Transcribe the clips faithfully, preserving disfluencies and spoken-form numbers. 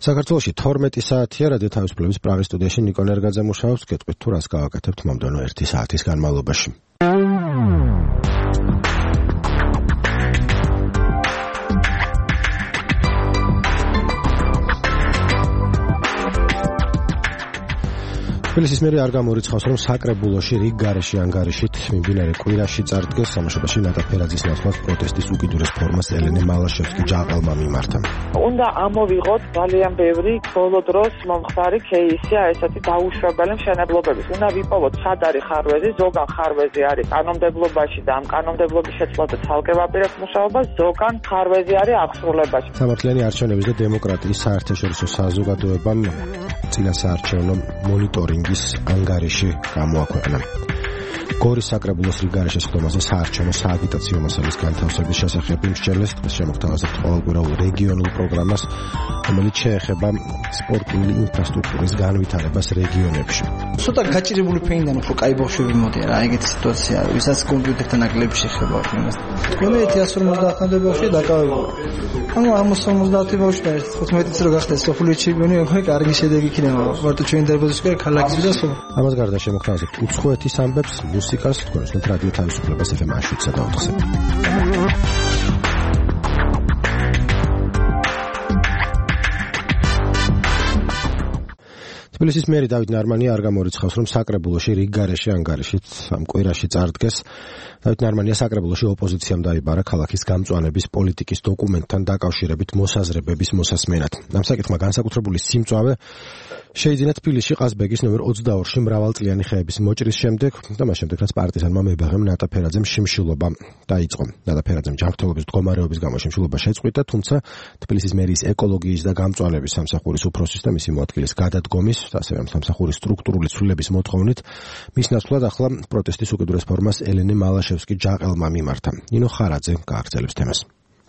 საქართველოში თორმეტი საათია რადიო თავისუფლების პრაღის სტუდიაში ნიკო ნერგაძე მუშაობს. გეტყვით თუ რას გავაკეთებთ მომდევნო ერთი საათის განმავლობაში. თბილისის მერი არ გამორიცხავს, რომ საკრებულოში რიგ გარეშე ანგარიშით მიმდინარე კვირაში წარდგეს სამშობლოში ნატა ფერაძის ნაცვლად პროტესტის უკიდურეს ფორმას ელენე მალაშევსკი ჯაყელმა მიმართა. უნდა ამოვიღოთ ძალიან ბევრი ბოლო დროს მომხდარი кейსია ესეთი დაუშვებელი მშენებლობების. უნდა ვიპოვოთ სად არის ხარვეზი, ზოგან ხარვეზი არის კანონმდებლობაში და ამ კანონმდებლობის შეცვლაზე ცალკე ვაპირებთ მუშაობას, ზოგან ხარვეზი არის აღსრულებაში. სამართლიანი არჩევნების და დემოკრატიის საერთაშორისო საზოგადოებამ წინასაარჩევნო მონიტორინგის ანგარიში გამოაქვეყნა. გორის საკრებულოს რიგ გარეშე სხდომაზე საარჩევნო სააგიტაციო მასალის განთავსების შესახებ მსჯელეს დღეს შემოგთავაზებთ ყოველკვირეულ რეგიონულ პროგრამას, რომელიც შეეხება სპორტული ინფრასტრუქტურის განვითარებას რეგიონებში. ცოტა გაჭირებული ფენიდან უფრო კაი ბავშვები მოდიან რა, ეგეთი სიტუაცია, ვისაც კომპიუტერთან ნაკლები შეხება იმას. თქვენი ათას ორმოცდაათამდე ბავშვი დაკავებული. ანუ ამას ორმოცდაათი ბავშვი და თხუთმეტიც რო გახდეს სოფლიო ჩემპიონი, ხო კარგი შედეგი იქნება. მარტო ჩვენი დარბაზის გარდა ქალაქის და სხვა. ამას გარდა შემოგთავაზებთ უცხოეთის ამბებს, მუსიკას, თქვენს რადიო თავისუფლებას ეფ ემ შვიდსა და ოთხზე. თბილისის მერი დავით ნარმანია არ გამორიცხავს, რომ საკრებულოში რიგ გარეშე ანგარიშით ამ კვირაში წარდგეს. დავით ნარმანია საკრებულოში ოპოზიციამ დაიბარა ქალაქის გამწვანების პოლიტიკის დოკუმენტთან დაკავშირებით მოსაზრებების მოსასმენად. ამ საკითხმა განსაკუთრებული სიმწვავე შეიძინა თბილისში ყაზბეგის ნომერ ოცდაორში მრავალწლიანი ხეების მოჭრის შემდეგ და მას შემდეგ რაც პარტიზანმა მებაღემ ნატა ფერაძემ შიმშილობა დაიწყო. ნატა ფერაძემ ჯანმრთელობის მდგომარეობის გამო შიმშილობა შეწყვიტა, თუმცა თბილისის მერის ეკოლოგიის და გამწვანების სამსახურის უფროსის და მისი მოადგილის გადადგომის და ასევე სამსახურის სტრუქტურული ცვლილების მოთხოვნით მის ნაცვლად ახლა პროტესტის უკიდურეს ფორმას ელენე მალაშევსკი ჯაყელმა მიმართა. ნინო ხარაძე გააგრძელებს თემას.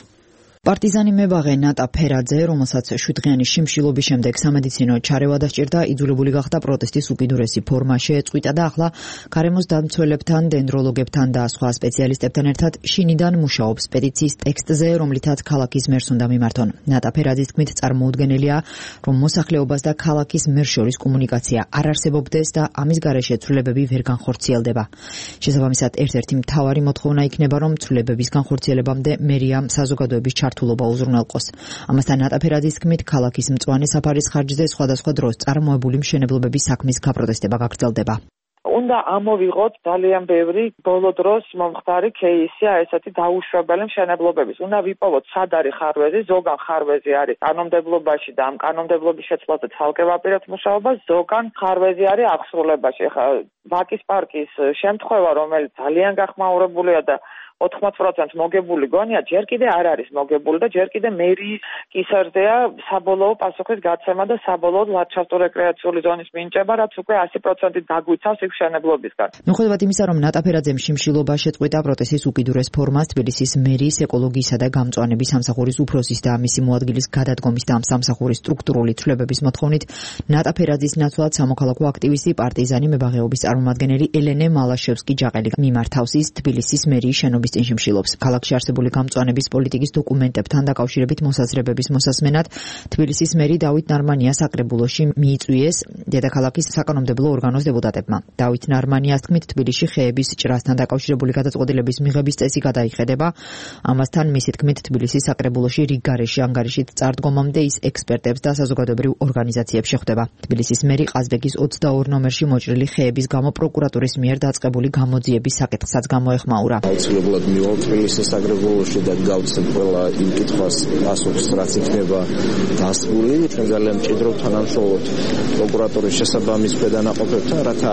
პარტიზანი მებაღე ნატა ფერაძე, რომელსაც შვიდდღიანი შიმშილობის შემდეგ სამედიცინო ჩარევა დასჭირდა, იძულებული გახდა პროტესტის უკიდურესი ფორმა შეეწყვიტა და ახლა გარემოს დამცველებთან, დენდროლოგებთან და სხვა სპეციალისტებთან ერთად შინიდან მუშაობს პეტიციის ტექსტზე, რომლითაც ქალაქის მერს უნდა მიმართონ. ნატა ფერაძის თქმით წარმოუდგენელია, რომ მოსახლეობას და ქალაქის მერს შორის კომუნიკაცია არ არსებობდეს და ამის გარეშე ცვლილებები ვერ განხორციელდება. შესაბამისად, ერთ-ერთი მთავარი მოთხოვნა იქნება, რომ ცვლილებების განხორციელებამდე მერიამ საზოგადოების ჩართულობა უზრუნველყოს. ამასთან ნატა ფერაძის თქმით, ქალაქის მწვანე საფარის ხარჯზე სხვადასხვა დროს წარმოებული მშენებლობების საქმის გაპროტესტება გაგრძელდება. უნდა ამოვიღოთ ძალიან ბევრი ბოლო დროს მომხდარი кейსია ესეთი დაუშვებელი მშენებლობების. უნდა ვიპოვოთ სად არის ხარვეზი, ზოგან ხარვეზი არის კანონმდებლობაში და ამ კანონმდებლობის შეცვლაზე ცალკე ვაპირებთ მუშაობას, ზოგან ხარვეზი არის აღსრულებაში. ხა ვაკის პარკის შემთხვევა, რომელიც ძალიან გახმაურებულია და ოთხმოც პროცენტს მოგებული გონია, ჯერ კიდე არ არის მოგებული და ჯერ კიდე მერიის კისერზეა საბოლოო პასუხის გაცემა და საბოლოოდ ლანდშაფტურ-რეკრეაციული ზონის მინიჭება, რაც უკვე ასი პროცენტით დაგვიცავს იქ მშენებლობისგან. მიუხედავად იმისა, რომ ნატა ფერაძემ შიმშილობა შეწყვიტა პროტესტის უკიდურეს ფორმას, თბილისის მერის ეკოლოგიისა და გამწვანების სამსახურის უფროსის და მისი მოადგილის გადადგომის და ამ სამსახურის სტრუქტურული ცვლილებების მოთხოვნით, ნატა ფერაძის ნაცვლად სამოქალაქო აქტივისტი პარტიზანი მებაღეობის წარმომადგენელი ელენე მალაშევსკი ჯაყელი მიმართავს ის თბილისის მერიის შენობის წინ შიმშილობს. ქალაქში არსებული გამწვანების პოლიტიკის დოკუმენტებთან დაკავშირებით მოსაზრებების მოსასმენად თბილისის მერი დავით ნარმანია საკრებულოში მიიწვიეს დედაქალაქის საკანონმდებლო ორგანოს დეპუტატებმა. დავით ნარმანიას თქმით, თბილისში ხეების ჭრასთან დაკავშირებული გადაწყვეტილების მიღების წესი გადაიხედება. ამასთან მისი თქმით, თბილისის საკრებულოში რიგ გარეშე ანგარიშით წარდგომამდე ის ექსპერტებს და საზოგადოებრივ ორგანიზაციებს შეხვდება. თბილისის მერი ყაზბეგის ოცდაორ ნომერში მოჭრილი ხეების გამო პროკურატურის მიერ დაწყებული გამოძიების საკითხსაც გამოეხმაურა. მივალ თბილისის საკრებულოში და გავცეთ ყველა იმ კითხვას პასუხს, რაც იქნება დასწრული. ჩვენ ძალიან მჭიდრობთ თანამშრომლობთ პროკურატურის შესაბამის ქვედანაყოფებთან, რათა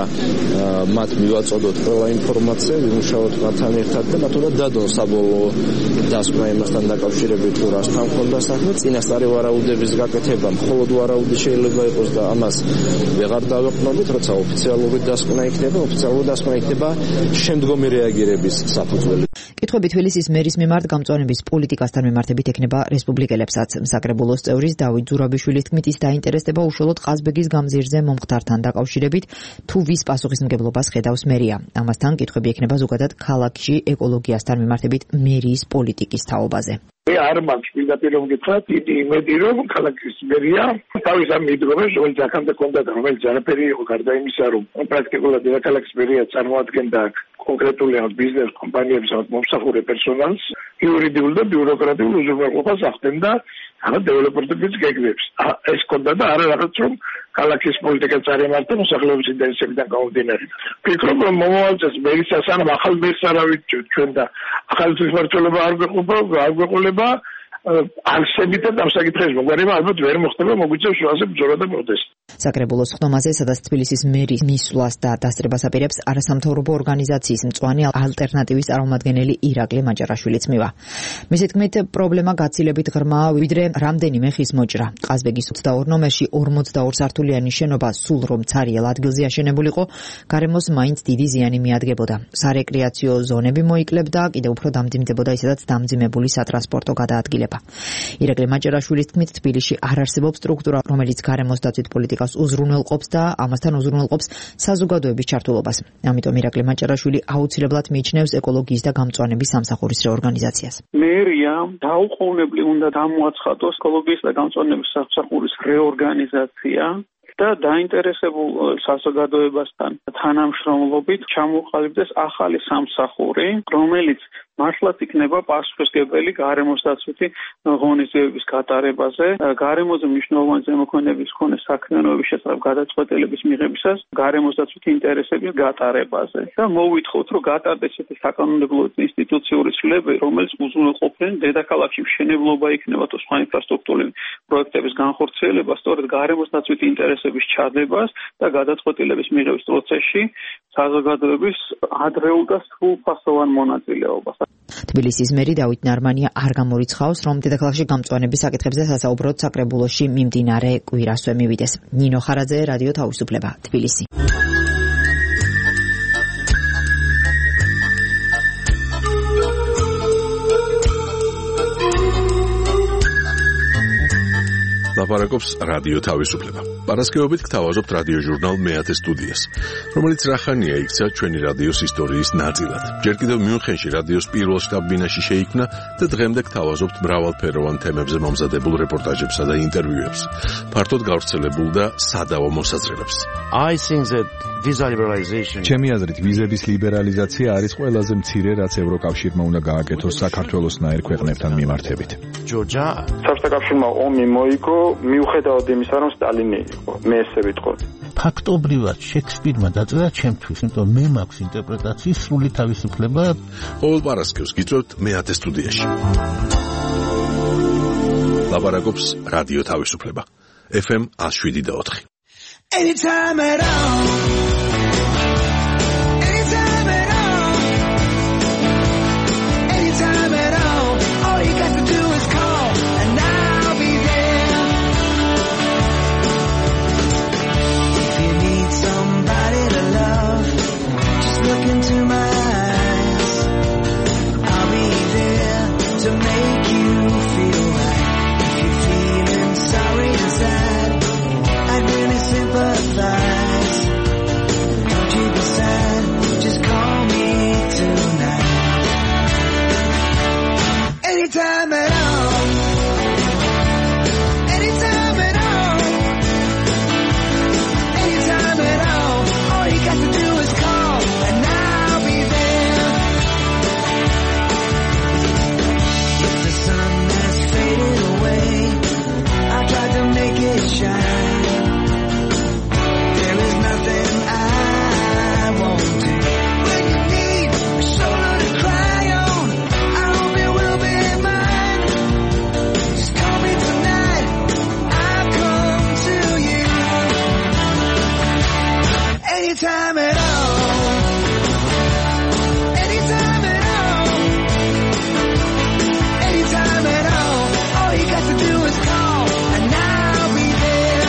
მათ მივაწოდოთ ყველა ინფორმაცია, ვიმუშაოთ მათთან ერთად და მათ უნდა დადონ საბოლოო დასკვნა იმასთან დაკავშირებით, თუ რასთან ხონდა საქმე. წინასწარი ვარაუდების გაკეთება მხოლოდ ვარაუდი შეიძლება იყოს და ამას ვეღარ დავეყნობით, როცა ოფიციალური დასკვნა იქნება, ოფიციალური დასკვნა იქნება შემდგომი რეაგირების საფუძველი. კითხვები თბილისის მერის მიმართ გამწვანების პოლიტიკასთან მიმართებით ექნება რესპუბლიკელებსაც. საკრებულოს წევრის დავით ზურაბიშვილის თქმით, ის დაინტერესდება უშუალოდ ყაზბეგის გამზირზე მომხდართან დაკავშირებით, თუ ვის პასუხისმგებლობას ხედავს მერია. ამასთან კითხვები ექნება ზოგადად ქალაქში ეკოლოგიასთან მიმართებით მერიის პოლიტიკის თაობაზე. მე არ მაქვს პირდაპირ მოგითხრათ, დიდი იმედი რომ ქალაქის მერია თავის ამ მიდრომებს, რომელიც აქამდე ჰქონდა და რომელიც არაფერი იყო გარდა იმისა, რომ პრაქტიკულად დედაქალაქის მერია წარმოადგენდა კონკრეტული ბიზნეს კომპანიების მომსახურე პერსონალს, იურიდიულ და ბიუროკრატიულ უზრუნველყოფას ახდენდა ამ დეველოპერების გეგმებს. ეს ჰქონდა და არა რაღაც რომ ქალაქის პოლიტიკა წარიმართა მოსახლეობის ინტერესებიდან გამომდინარე. ვფიქრობ, რომ მომავალ წელს მერის სანამ ახალ მერს არ ავიჭრით ჩვენ და ახალი თვითმმართველობა არ გვეყობა, არ გვეყოლება არსებით და ამ საკითხის მოგვარება ალბათ ვერ მოხდება, მოგვიწევს შუაზე ბრძოლა და პროტესტი. საკრებულოს ხდომაზე, სადაც თბილისის მერის მისვლას და დასწრებას აპირებს არასამთავრობო ორგანიზაციის მწვანე ალტერნატივის წარმომადგენელი ირაკლი მაჭარაშვილიც მივა. მისი თქმით, პრობლემა გაცილებით ღრმაა, ვიდრე რამდენიმე ხის მოჭრა. ყაზბეგის ოცდაორ ნომერში ორმოცდაორ სართულიანი შენობა სულ რომ ცარიელ ადგილზე აშენებულიყო, გარემოს მაინც დიდი ზიანი მიადგებოდა. სარეკრეაციო ზონები მოიკლებდა, კიდევ უფრო დამძიმდებოდა ისედაც დამძიმებული სატრანსპორტო გადაადგილება. ირაკლი მაჭარაშვილის თქმით, თბილისში არ არსებობს სტრუქტურა, რომელიც გარემოს დაცვით პოლიტიკას უზრუნველყოფს და ამასთან უზრუნველყოფს საზოგადოების ჩართულობას. ამიტომ ირაკლი მაჭარაშვილი აუცილებლად მიიჩნევს ეკოლოგიის და გამწვანების სამსახურის რეორგანიზაციას. მერია დაუყოვნებლივ უნდა გამოაცხადოს ეკოლოგიის და გამწვანების სამსახურის რეორგანიზაცია და დაინტერესებულ საზოგადოებასთან თანამშრომლობით ჩამოყალიბდეს ახალი სამსახური, რომელიც მართლაც იქნება პასუხისმგებელი გარემოს დაცვითი ღონისძიებების გატარებაზე, გარემოზე მნიშვნელოვანი ზემოქმედების მქონე საქმიანობების შესახებ გადაწყვეტილების მიღებისას, გარემოს დაცვითი ინტერესების გატარებაზე და მოვითხოვთ, რომ გატარდეს ესეთი საკანონმდებლო ინსტიტუციური ცვლილებები, რომელიც უზრუნველყოფენ დედაქალაქში მშენებლობა იქნება თუ სხვა ინფრასტრუქტურული პროექტების განხორციელება, სწორედ გარემოს დაცვითი ინტერესების ჩადებას და გადაწყვეტილების მიღების პროცესში საზოგადოების ადრეულ და სრულფასოვან მონაწილეობას. თბილისის მერი დავით ნარმანია არ გამორიცხავს, რომ დედაქალაქში გამწვანების საკითხებზე სასაუბროდ საკრებულოში მიმდინარე კვირასვე მივიდეს. ნინო ხარაძე, რადიო თავისუფლება, თბილისი. ლაპარაკობს რადიო თავისუფლება. პარასკევობით გთავაზობთ რადიო ჟურნალ მეათე სტუდიას, რომელიც რახანია იქცა ჩვენი რადიოს ისტორიის ნაწილად. ჯერ კიდევ მიუნხენში რადიოს პირველ შტაბ-ბინაში შეიქმნა და დღემდე გთავაზობთ მრავალფეროვან თემებზე მომზადებულ რეპორტაჟებსა და ინტერვიუებს. ფართოდ გავრცელებულ და სადავო მოსაზრებებს. I think that visa liberalization ჩემი აზრით ვიზების ლიბერალიზაცია არის ყველაზე მცირე, რაც ევროკავშირმა უნდა გააკეთოს საქართველოსნაირ ქვეყნებთან მიმართებით. Georgia საბჭოთა ომი მოიგო მიუხედავად იმისა, რომ სტალინი იყო. მე ესე ვიტყოდი. ფაქტობრივად შექსპირმა დაწერა ჩემთვის, იმიტომ მე მაქვს ინტერპრეტაციის სრული თავისუფლება. ყოველ პარასკევს გიწევთ მეათე სტუდიაში. ლაპარაკობს რადიო თავისუფლება. ეფ ემ one oh seven point four. Anytime at all. Anytime at all. Anytime at all. All you got to do is call and I'll be there. If you need somebody to love, just look into my eyes. I'll be there to make you feel right. If you're feeling sorry inside, I'd really sympathize. Don't you be sad, just call me tonight. Anytime at all. Anytime at all. Anytime at all. All you got to do is call and I'll be there. If the sun has faded away, I'll try to make it shine. There is nothing I won't do. When you need a shoulder to cry on, I hope it will be mine. Just call me tonight, I'll come to you. Anytime at all. Anytime at all. Anytime at all. All you got to do is call and I'll be there.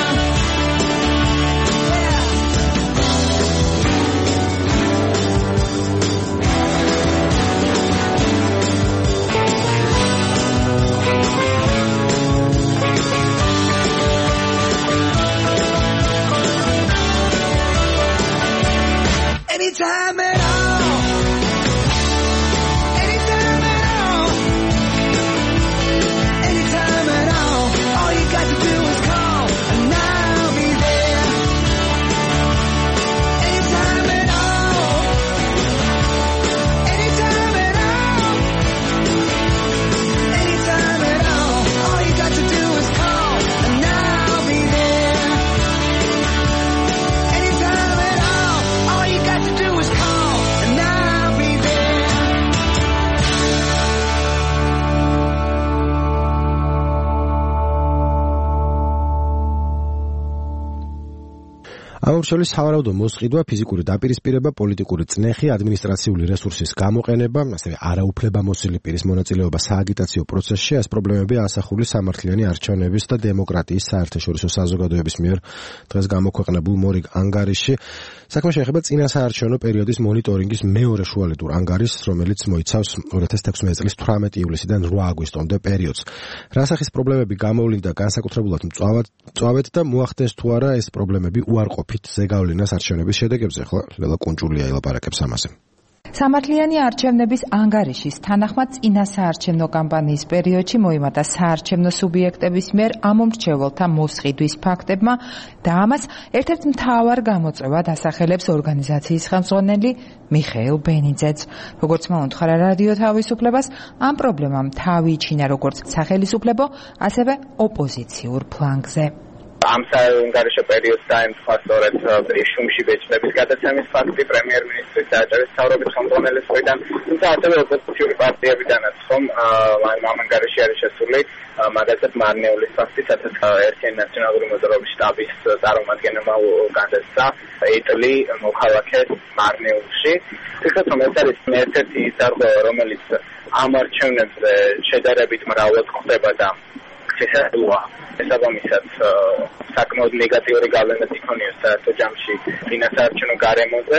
ამორჩევლის სავარაუდო მოსყიდვა, ფიზიკური დაპირისპირება, პოლიტიკური წნეხი, ადმინისტრაციული რესურსის გამოყენება, ასევე არაუფლებამოსილი პირის მონაწილეობა სააგიტაციო პროცესში, ეს პრობლემები ასახული სამართლიანი არჩევნების და დემოკრატიის საერთაშორისო საზოგადოების მიერ დღეს გამოქვეყნებულ მორიგ ანგარიშში. საქმე შეეხება წინა საარჩევნო პერიოდის მონიტორინგის მეორე შუალედურ ანგარიშს, რომელიც მოიცავს ორი ათას თექვსმეტი წლის თვრამეტი ივლისიდან რვა აგვისტომდე პერიოდს. რა სახის პრობლემები გამოვლინდა განსაკუთრებულად მწვავედ და მოახდენს თუ არა ეს პრობლემები უარყოფით ზეგავლენას არჩევნების შედეგებზე? ხო, ლელა კუნჭულია ელაპარაკებს ამაზე. სამართლიანი არჩევნების ანგარიშის თანახმად წინა საარჩევნო კამპანიის პერიოდში მოიმატა საარჩევნო სუბიექტების მიერ ამომრჩეველთა მოსყიდვის ფაქტებმა და ამას ერთ-ერთ მთავარ გამოწვევად ასახელებს ორგანიზაციის ხელმძღვანელი მიხეილ ბენიძეც. როგორც მოუთხარა რადიო თავისუფლებას, ამ პრობლემამ თავი იჩინა როგორც სახელისუფლებო, ასევე ოპოზიციურ ფლანგზე. ამ საანგარიშო პერიოდს დაემთხვა სწორედ შუმში ბეჭდების გადაცემის ფაქტი პრემიერ-მინისტრის საჯარის მთავრობის ხელმძღვანელის მხრიდან, თუმცა ასევე ოპოზიციური პარტიებიდანაც ხომ ამ ანგარიში არის შესული, მაგალითად მარნეულის ფაქტი, სადაც ერთიანი ნაციონალური მოძრაობის შტაბის წარმომადგენელმა განდესცა ეტლი მოქალაქეს მარნეულში. თითქოს რომ ეს არის ერთ-ერთი დარღვევა, რომელიც ამ არჩევნებზე შედარებით მრავლად ხდება და შესაძლოა შესაბამისად საკმაოდ ნეგატიური გავლენაც იქონიოს საერთო ჯამში წინა საარჩევნო გარემოზე.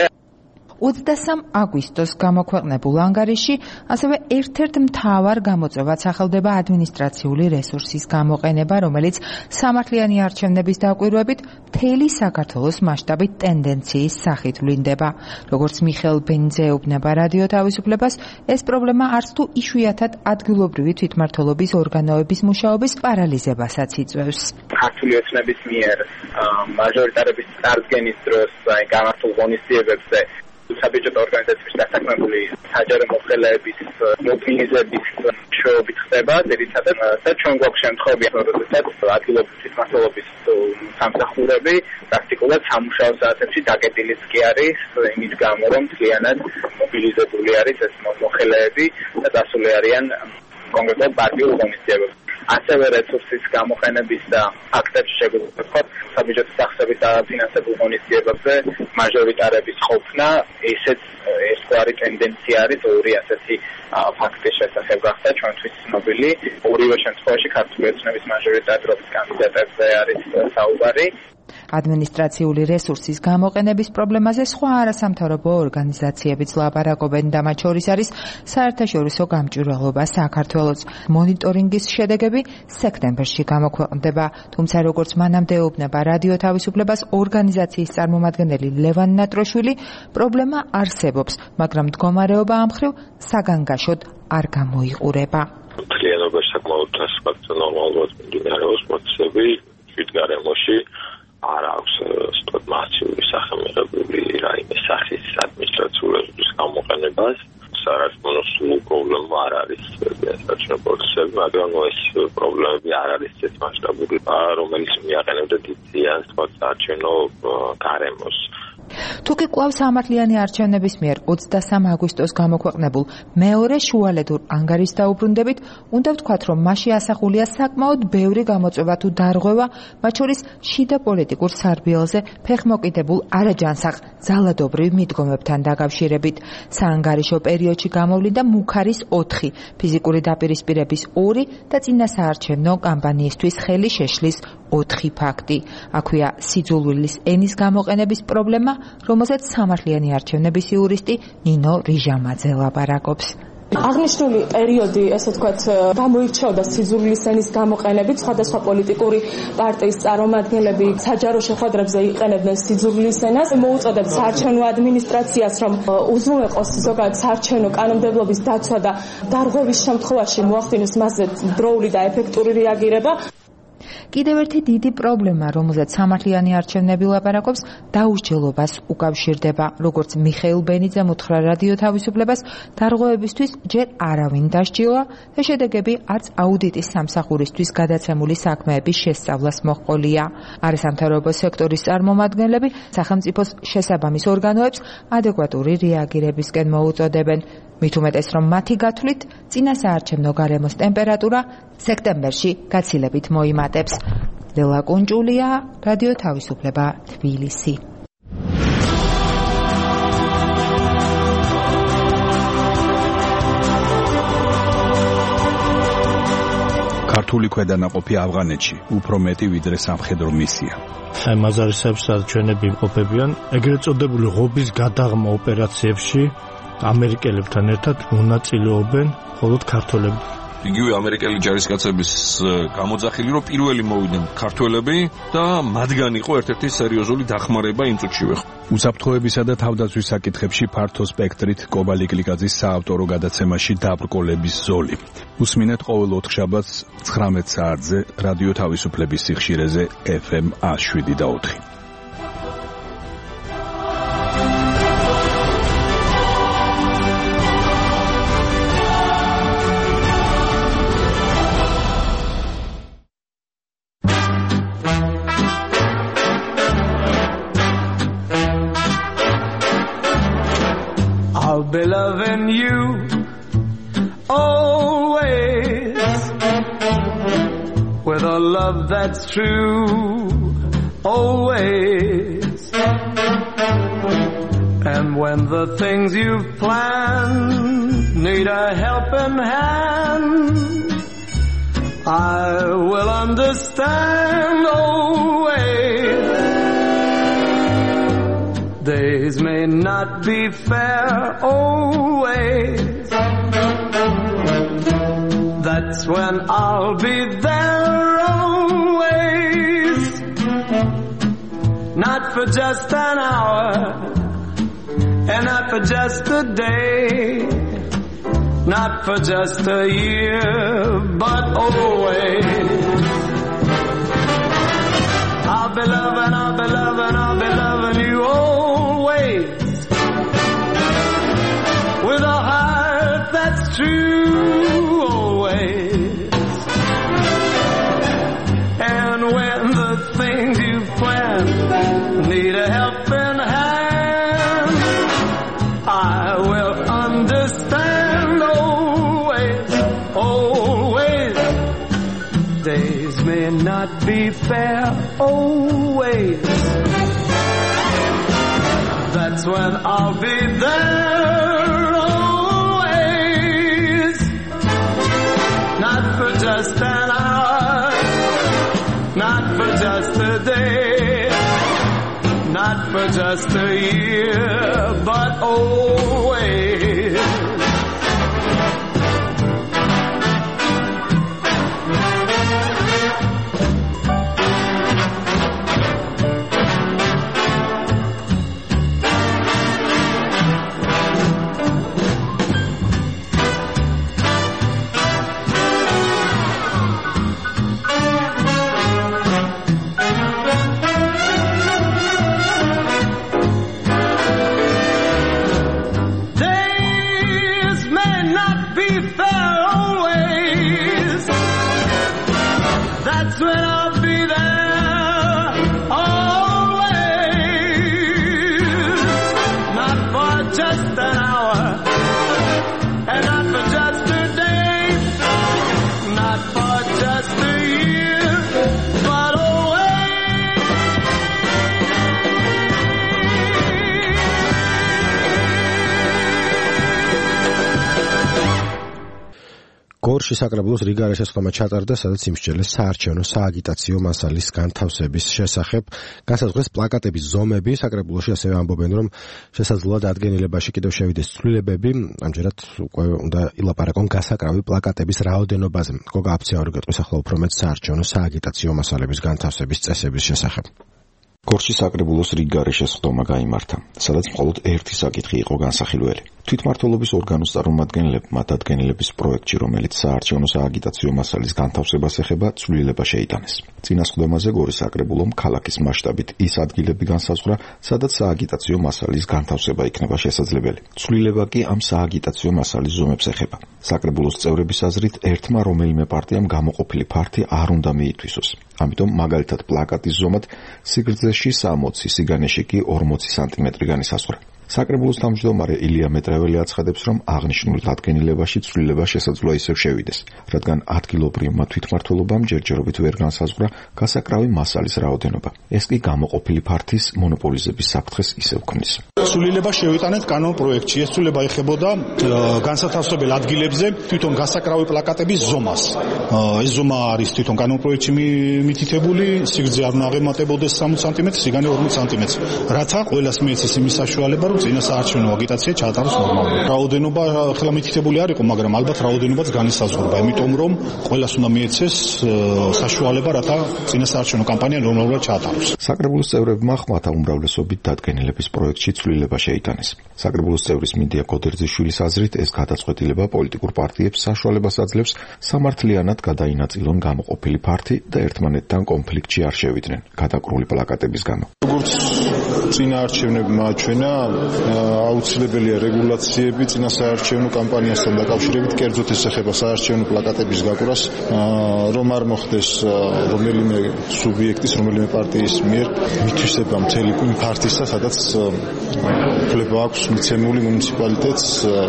ოცდასამ აგვისტოს გამოქვეყნებულ ანგარიშში ასევე ერთ-ერთ მთავარ გამოწვევად სახელდება ადმინისტრაციული რესურსის გამოყენება, რომელიც სამართლიანი არჩევნების დაკვირვებით მთელი საქართველოს მასშტაბით ტენდენციის სახით ვლინდება. როგორც მიხეილ ბენიძე ეუბნება რადიო თავისუფლებას, ეს პრობლემა არც თუ იშვიათად ადგილობრივი თვითმმართველობის ორგანოების მუშაობის პარალიზებასაც იწვევს. ქართული ოცნების მიერ მაჟორიტარების წარდგენის დროს გამართულ ღონისძიებებზე საბიუჯეტო ორგანიზაციების დასაქმებული საჯარო მოხელეების მობილიზების შოობით ხდება, ძირითადად და ჩვენ გვაქვს შემთხვევები, როდესაც ადგილობრივი თვითმმართველობის სამსახურები პრაქტიკულად სამუშაო საათებში დაკეტილიც კი არის, იმის გამო რომ მთლიანად მობილიზებული არის ეს მოხელეები და დასული არიან კონკრეტულ პარტიულ ღონისძიებებში. ასევე რესურსის გამოყენების და ფაქტებში შეგვიძლია ვთქვათ, საბიუჯეტო სახსრების დაფინანსებულ ღონისძიებებზე მაჟორიტარების ყოფნა, ესეც ერთგვარი ტენდენცია არის, ორი ასეთი ფაქტის შესახებ გახდა ჩვენთვის ცნობილი. ორივე შემთხვევაში ქართული ოცნების მაჟორიტარობის კანდიდატებზე არის საუბარი. ადმინისტრაციული რესურსის გამოყენების პრობლემაზე სხვა არასამთავრობო ორგანიზაციებიც ლაპარაკობენ და მათ შორის არის საერთაშორისო გამჭვირვალობა საქართველოს. მონიტორინგის შედეგები სექტემბერში გამოქვეყნდება, თუმცა როგორც მანამდე ეუბნება რადიო თავისუფლებას ორგანიზაციის წარმომადგენელი ლევან ნატროშვილი, პრობლემა არსებობს, მაგრამ მდგომარეობა ამ მხრივ საგანგაშოდ არ გამოიყურება. მთლიანობაში საკმაოდ ასფალტზე ნორმალურად მიმდინარეობს პროცესები თვითგარემოში. არ აქვს სწორად მასიური სახელმწიფოებრივი რაიმე სახის ადმინისტრაციული რესურსის გამოყენებას. საერთოდ სულ პრობლემა არ არის საერთო პროცესები, მაგრამ ეს პრობლემები არ არის ეს მასშტაბური, რომელიც მიაყენებდა დიდ ზიანს საარჩევნო გარემოს. თუკი კვლავ სამართლიანი არჩევნების მიერ ოცდასამ აგვისტოს გამოქვეყნებულ მეორე შუალედურ ანგარიშს დაუბრუნდებით, უნდა ვთქვათ, რომ მასში ასახულია საკმაოდ ბევრი გამოწვევა თუ დარღვევა, მათ შორის შიდა პოლიტიკურ სარბიელზე ფეხმოკიდებულ არაჯანსაღ ძალადობრივ მიდგომებთან დაკავშირებით. საანგარიშო პერიოდში გამოვლინდა მუქარის ოთხი, ფიზიკური დაპირისპირების ორი და წინა საარჩევნო კამპანიისთვის ხელი შეშლის ოთხი ფაქტი. აქვეა სიძულვილის ენის გამოყენების პრობლემა, რომელზეც სამართლიანი არჩევნების იურისტი ნინო რიჟამაძე ლაპარაკობს. აღნიშნული პერიოდი, ესე ვთქვათ, გამოირჩეოდა სიძულვილის ენის გამოყენებით, სხვადასხვა პოლიტიკური პარტიის წარმომადგენლები საჯარო შეხვედრებზე იყენებდნენ სიძულვილის ენას. მოუწოდებთ საარჩევნო ადმინისტრაციას, რომ უზრუნველყოს ზოგადად საარჩევნო კანონმდებლობის დაცვა და დარღვევის შემთხვევაში მოახდინოს მასზე დროული და ეფექტური რეაგირება. კიდევ ერთი დიდი პრობლემა, რომელზეც სამართლიანი არჩევნები ლაპარაკობს, დაუსჯელობას უკავშირდება. როგორც მიხეილ ბენიძემ უთხრა რადიო თავისუფლებას, დარღვევებისთვის ჯერ არავინ დასჯილა და შედეგები არც აუდიტის სამსახურისთვის გადაცემული საქმეების შესწავლას მოჰყოლია. არასამთავრობო სექტორის წარმომადგენლები სახელმწიფოს შესაბამის ორგანოებს ადეკვატური რეაგირებისკენ მოუწოდებენ. მით უმეტეს, რომ მათი გათვლით წინა საარჩევნო გარემოს ტემპერატურა სექტემბერში გაცილებით მოიმატებს. ლელა კუნჭულია, რადიო თავისუფლება, თბილისი. ქართული ქვედანაყოფი ავღანეთში უფრო მეტი ვიდრე სამხედრო მისია. აი მაზარისებს ჩვენები იმყოფებიან ეგრეთ წოდებული ღობის გადაღმა ოპერაციებში ამერიკელებთან ერთად მონაწილეობენ მხოლოდ ქართველები. იგივე ამერიკელი ჯარისკაცების გამოძახილი რომ პირველი მოვიდნენ ქართველები და მათგან იყო ერთ-ერთი სერიოზული დახმარება იმ წუთში ვეხ. უსაფრთხოებისა და თავდაცვის საკითხებში ფართო სპექტრით კობალე გლიკაძის საავტორო გადაცემაში დაბრკოლების ზოლი. უსმინეთ ყოველ ოთხშაბათს ცხრამეტ საათზე რადიო თავისუფლების სიხშირეზე ეფ ემ ათს შვიდი და ოთხი. I'll be loving you always with a love that's true always. And when the things you've planned need a helping hand, I will understand always. Days may not be fair always. That's when I'll be there always. Not for just an hour, and not for just a day, not for just a year, but always. I'll be loving, I'll be loving, I'll be loving you always. With a heart that's true always. And when the things you've planned need a helping hand, I will understand always, always. Days may not be fair always. That's when I'll be there always. Not for just an hour, not for just a day, not for just a year, but always. გორში საკრებულოს რიგა შესხმა ჩატარდა, სადაც იმსჯელეს საარჩევნო სააგიტაციო მასალის განთავსების შესახებ. განსაზღვრეს პლაკატების ზომები. საკრებულოში ასევე ამბობენ, რომ შესაძლოა დადგენილებაში კიდევ შევიდეს ცვლილებები. ამჯერად უკვე უნდა ილაპარაკონ გასაკრავი პლაკატების რაოდენობაზე. გოგა აფციანური გეტყვის ახლა უფრო მეტ საარჩევნო სააგიტაციო მასალების განთავსების წესების შესახებ. გორში საკრებულოს რიგგარე შესხდომა გაიმართა, სადაც მხოლოდ ერთი საკითხი იყო განსახილველი. თვითმმართველობის ორგანოს წარმომადგენლებმა დადგენილების პროექტში, რომელიც საარჩევნო სააგიტაციო მასალის განთავსებას ეხება, ცვლილება შეიტანეს. წინა სხდომაზე გორის საკრებულომ ქალაქის მასშტაბით ის ადგილები განსაზღვრა, სადაც სააგიტაციო მასალის განთავსება იქნება შესაძლებელი. ცვლილება კი ამ სააგიტაციო მასალის ზომებს ეხება. საკრებულოს წევრების აზრით, ერთმა რომელიმე პარტიამ გამოყოფილი ფართი არ უნდა მიითვისოს. ამიტომ მაგალითად პლაკატის ზომად სიგრძეში სამოცი, სიგანეში კი ორმოცი სანტიმეტრი განისაზღვრა. საკრებულოს თავმჯდომარე ილია მეტრეველი აცხადებს, რომ აღნიშნულ დადგენილებაში ცვლილება შესაძლოა ისევ შევიდეს, რადგან ადგილობრივმა თვითმმართველობამ ჯერჯერობით ვერ განსაზღვრა გასაკრავი მასალის რაოდენობა. ეს კი გამოყოფილი ფართის მონოპოლიზების საფრთხეს ისევ ქმნის. ცვლილება შევიტანეთ კანონ პროექტში. ეს ცვლილება ეხებოდა განსათავსებელ ადგილებზე თვითონ გასაკრავი პლაკატების ზომას. ეს ზომა არის თვითონ კანონ პროექტში მითითებული, სიგრძე არ უნდა აღემატებოდეს სამოცი სანტიმეტრი, სიგანე ორმოცი სანტიმეტრი. რათა ყველას მიეცეს იმის საშუალება, რომ წინასაარჩევნო აგიტაცია ჩაატაროს ნორმალურად. რაოდენობა ხელა მითითებული არ იყო, მაგრამ ალბათ რაოდენობაც განისაზღვრება, იმიტომ რომ ყველას უნდა მიეცეს საშუალება, რათა წინასაარჩევნო კამპანია ნორმალურად ჩაატაროს. საკრებულოს წევრებმა ხმათა უმრავლესობით დადგენილების პროექტში ცვლილება შეიტანეს. საკრებულოს წევრის მინდია გოდერძიშვილის აზრით, ეს გადაწყვეტილება პოლიტიკურ პარტიებს საშუალებას აძლევს სამართლიანად გადაინაწილონ გამოყოფილი ფართი და ერთმანეთთან კონფლიქტში არ შევიდნენ გადაკრული პლაკატების გამო. როგორც წინაარჩევნებმა აჩვენა, აუცილებელია რეგულაციები წინასაარჩევნო კამპანიასთან დაკავშირებით, კერძოდ ეს ეხება საარჩევნო პლაკატების გაკვრას, რომ არ მოხდეს რომელიმე სუბიექტის, რომელიმე პარტიის მიერ მითვისება მთელი იმ ფართისა, სადაც უფლება აქვს მიცემული მუნიციპალიტეტს,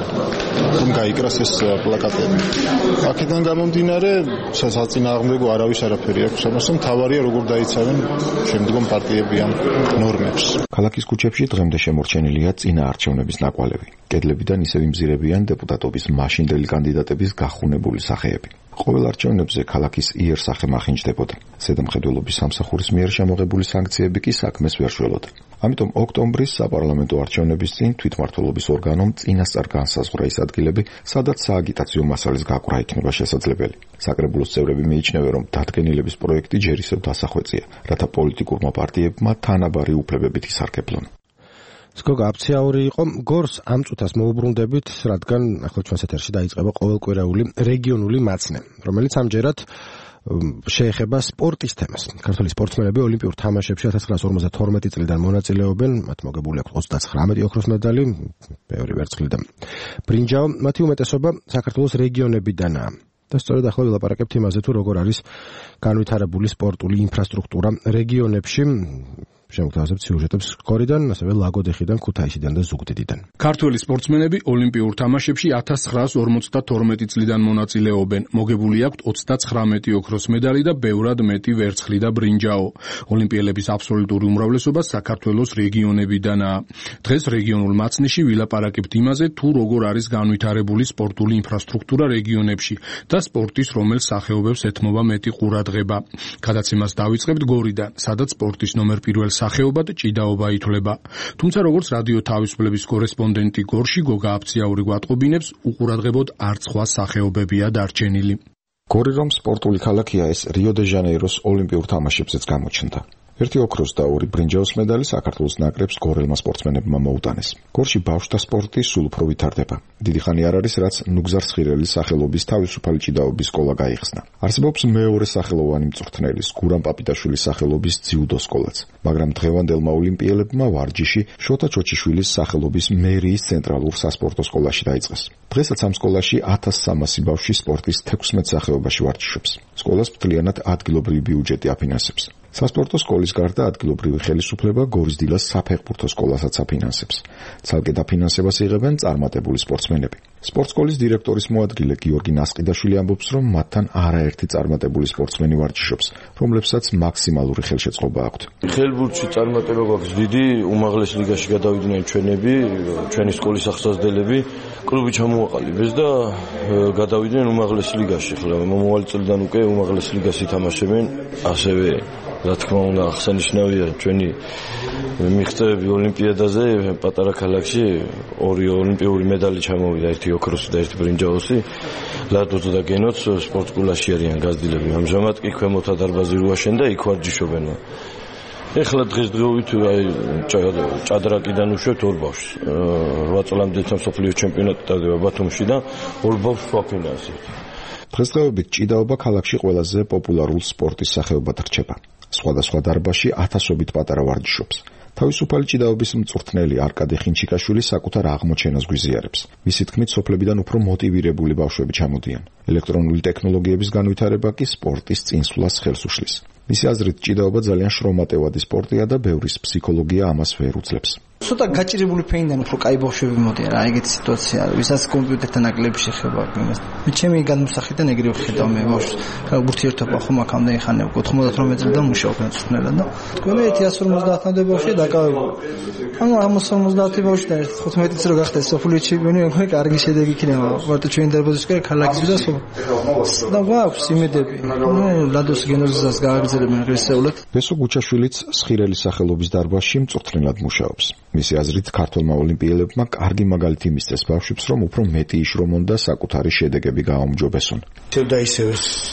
რომ გაიკრას ეს პლაკატები. აქედან გამომდინარე, საწინააღმდეგო არავის არაფერი აქვს ამასთან, თავარია როგორ დაიცავენ შემდგომ პარტიები ამ ნორმებს. ქალაქის ქუჩებში დღემდე შემორჩენილია წინაარჩევნების ნაკვალევი. კედლებიდან ისევ იმზირებიან დეპუტატობის მაშინდელი კანდიდატების გახუნებული სახეები. ყოველ არჩევნებზე ქალაქის იერსახე მახინჯდებოდა. ზედამხედველობის სამსახურის მიერ შემოღებული სანქციები კი საქმეს ვერ შველოდა. ამიტომ ოქტომბრის საპარლამენტო არჩევნების წინ თვითმმართველობის ორგანომ წინასწარ განსაზღვრა ის ადგილები, სადაც სააგიტაციო მასალის გაკვრა იქნება შესაძლებელი. საკრებულოს წევრები მიიჩნევენ, რომ დადგენილების პროექტი ჯერ ისევ დასახვეწია, რათა პოლიტიკურმა პარტიებმა თანაბარი უფლებებით ისარგებლონ. სკოგა აფციაური იყო გორს ამ წუთას მოუბრუნდებით, რადგან ახლა ჩვენს ეთერში დაიწყება ყოველკვირეული რეგიონული მაცნე, რომელიც ამჯერად შეეხება სპორტის თემას. ქართული სპორტსმენები ოლიმპიურ თამაშებში ათას ცხრაასი ორმოცდათორმეტი წლიდან მონაწილეობენ, მათ მოგებული აქვს ოცდაცხრამეტი ოქროს მედალი, ბევრი ვერცხლი და ბრინჯაო. მათი უმეტესობა საქართველოს რეგიონებიდანაა. და სწორედ ახლა ვილაპარაკებთ იმაზე, თუ როგორ არის განვითარებული სპორტული ინფრასტრუქტურა რეგიონებში. შემოგთავაზებთ სიუჟეტებს გორიდან, ასევე ლაგოდეხიდან, ქუთაისიდან და ზუგდიდიდან. ქართველი სპორტსმენები ოლიმპიურ თამაშებში ათას ცხრაასი ორმოცდათორმეტი წლიდან მონაწილეობენ. მოგებული აქვთ ოცდაცხრამეტი ოქროს მედალი და ბევრად მეტი ვერცხლი და ბრინჯაო. ოლიმპიელების აბსოლუტური უმრავლესობა საქართველოს რეგიონებიდანაა. დღეს რეგიონულ მაცნეში ვილაპარაკებთ იმაზე, თუ როგორ არის განვითარებული სპორტული ინფრასტრუქტურა რეგიონებში და სპორტის რომელ სახეობებს ეთმობა მეტი ყურადღება. გადაცემას დავიწყებთ გორიდან, სადაც სპორტის ნომერ პირველ სახეობა და ჭიდაობა ითვლება. თუმცა როგორც რადიო თავისუფლების კორესპონდენტი გორში გოგა აფციაური გვატყობინებს, უყურადღებოდ არც სხვა სახეობებია დარჩენილი. გორი რომ სპორტული ქალაქია, ეს რიო დე ჟანეიროს ოლიმპიურ თამაშებზეც გამოჩნდა. ერთი ოქროს და ორი ბრინჯაოს მედალი საქართველოს ნაკრებს გორელმა სპორტსმენებმა მოუტანეს. გორში ბავშვთა სპორტი სულ უფრო ვითარდება. დიდი ხანი არ არის, რაც ნუგზარ სხირელის სახელობის თავისუფალი ჭიდაობის სკოლა გაიხსნა. არსებობს მეორე სახელოვანი მწვრთნელის გურამ პაპიტაშვილის სახელობის ძიუდო სკოლაც, მაგრამ დღევანდელმა ოლიმპიელებმა ვარჯიში შოთა ჩოჩიშვილის სახელობის მერიის ცენტრალურ სასპორტო სკოლაში დაიწყეს. დღესაც ამ სკოლაში ათას სამასი ბავშვი სპორტის თექვსმეტ სახეობაში ვარჯიშობს. სკოლას მთლიანად ადგილობრივი ბიუჯეტი აფინანსებს. სასპორტო სკოლის გარდა ადგილობრივი ხელისუფლება გორის დილას საფეხბურთო სკოლასაც აფინანსებს. ცალკე დაფინანსებას იღებენ წარმატებული სპორტსმენები. სპორტსკოლის დირექტორის მოადგილე გიორგი ნასყიდაშვილი ამბობს, რომ მათთან არაერთი წარმატებული სპორტსმენი ვარჯიშობს, რომლებსაც მაქსიმალური ხელშეწყობა აქვთ. ხელბურთში წარმატება გვაქვს დიდი, უმაღლეს ლიგაში გადავიდნენ ჩვენები, ჩვენი სკოლის აღსაზრდელები, კლუბი ჩამოაყალიბეს და გადავიდნენ უმაღლეს ლიგაში. ხლა მომავალი წლიდან უკვე უმაღლეს ლიგას ითამაშებენ, ასევე რა თქმა უნდა აღსანიშნავია ჩვენი მიღწევები ოლიმპიადაზე პატარა ქალაქში ორი ოლიმპიური მედალი ჩამოვიდა, ერთი ოქროსი და ერთი ბრინჯაოსი. ლადოც და გენოც სპორტსკოლაში არიან გაზრდილები. ამჟამად კი ქვემოთა დარბაზი რუაშენ და იქ ვარჯიშობენ. ეხლა დღესდღეობით აი ჭადრაკიდან უშვებთ ორ ბავშვს. რვა წლამდე მსოფლიო ჩემპიონატი ტარდება ბათუმში და ორ ბავშვს ვაფინანსებთ. დღესდღეობით ჭიდაობა ქალაქში ყველაზე პოპულარულ სპორტის სახეობად რჩება. სხვადასხვა დარბაზში ათასობით პატარა ვარჯიშობს. თავისუფალი ჭიდაობის მწვრთნელი არკადე ხინჩიკაშვილი საკუთარ აღმოჩენას გვიზიარებს. მისი თქმით, სოფლებიდან უფრო მოტივირებული ბავშვები ჩამოდიან. ელექტრონული ტექნოლოგიების განვითარება კი სპორტის წინსვლას ხელს უშლის. მისი აზრით, ჭიდაობა ძალიან შრომატევადი სპორტია და ბევრის ფსიქოლოგია ამას ვერ უძლებს. ცოტა გაჭირებული ფენიდან უფრო კაი ბავშვები მოდიან რა, ეგეთი სიტუაცია არის, ვისაც კომპიუტერთან ნაკლები შეხება იმას. მე ჩემი გადმოსახედიდან ეგრევე ხედავ მე ბავშვს. ურთიერთობა ხომ აქამდე იხანე უკვე თხმოცდაოთხმეტ წელიდან მუშაობენ წვნელად და თქვენ ერთი ათას50-მდე ბავშვია დაკავებული. ანუ ათას50 ბავშვი და თხუთმეტი წელი რო გახდეს სოფლიო ჩემპიონი, უკვე კარგი შედეგი იქნება. მარტო ჩვენი დარბაზის კერა ქალაქის და და გვაქვს იმედები. ნუ ლადოს გენოზისას გააგრძელებენ რესეულად. ბესო გუჩაშვილიც სხირელის სახელობის დარბაზში მწვრთნელად მუშაობს. მისი აზრით, ქართველმა ოლიმპიელებმა კარგი მაგალითი მისცეს ბავშვებს, რომ უფრო მეტი იშრომონ და საკუთარი შედეგები გააუმჯობესონ. და ისევ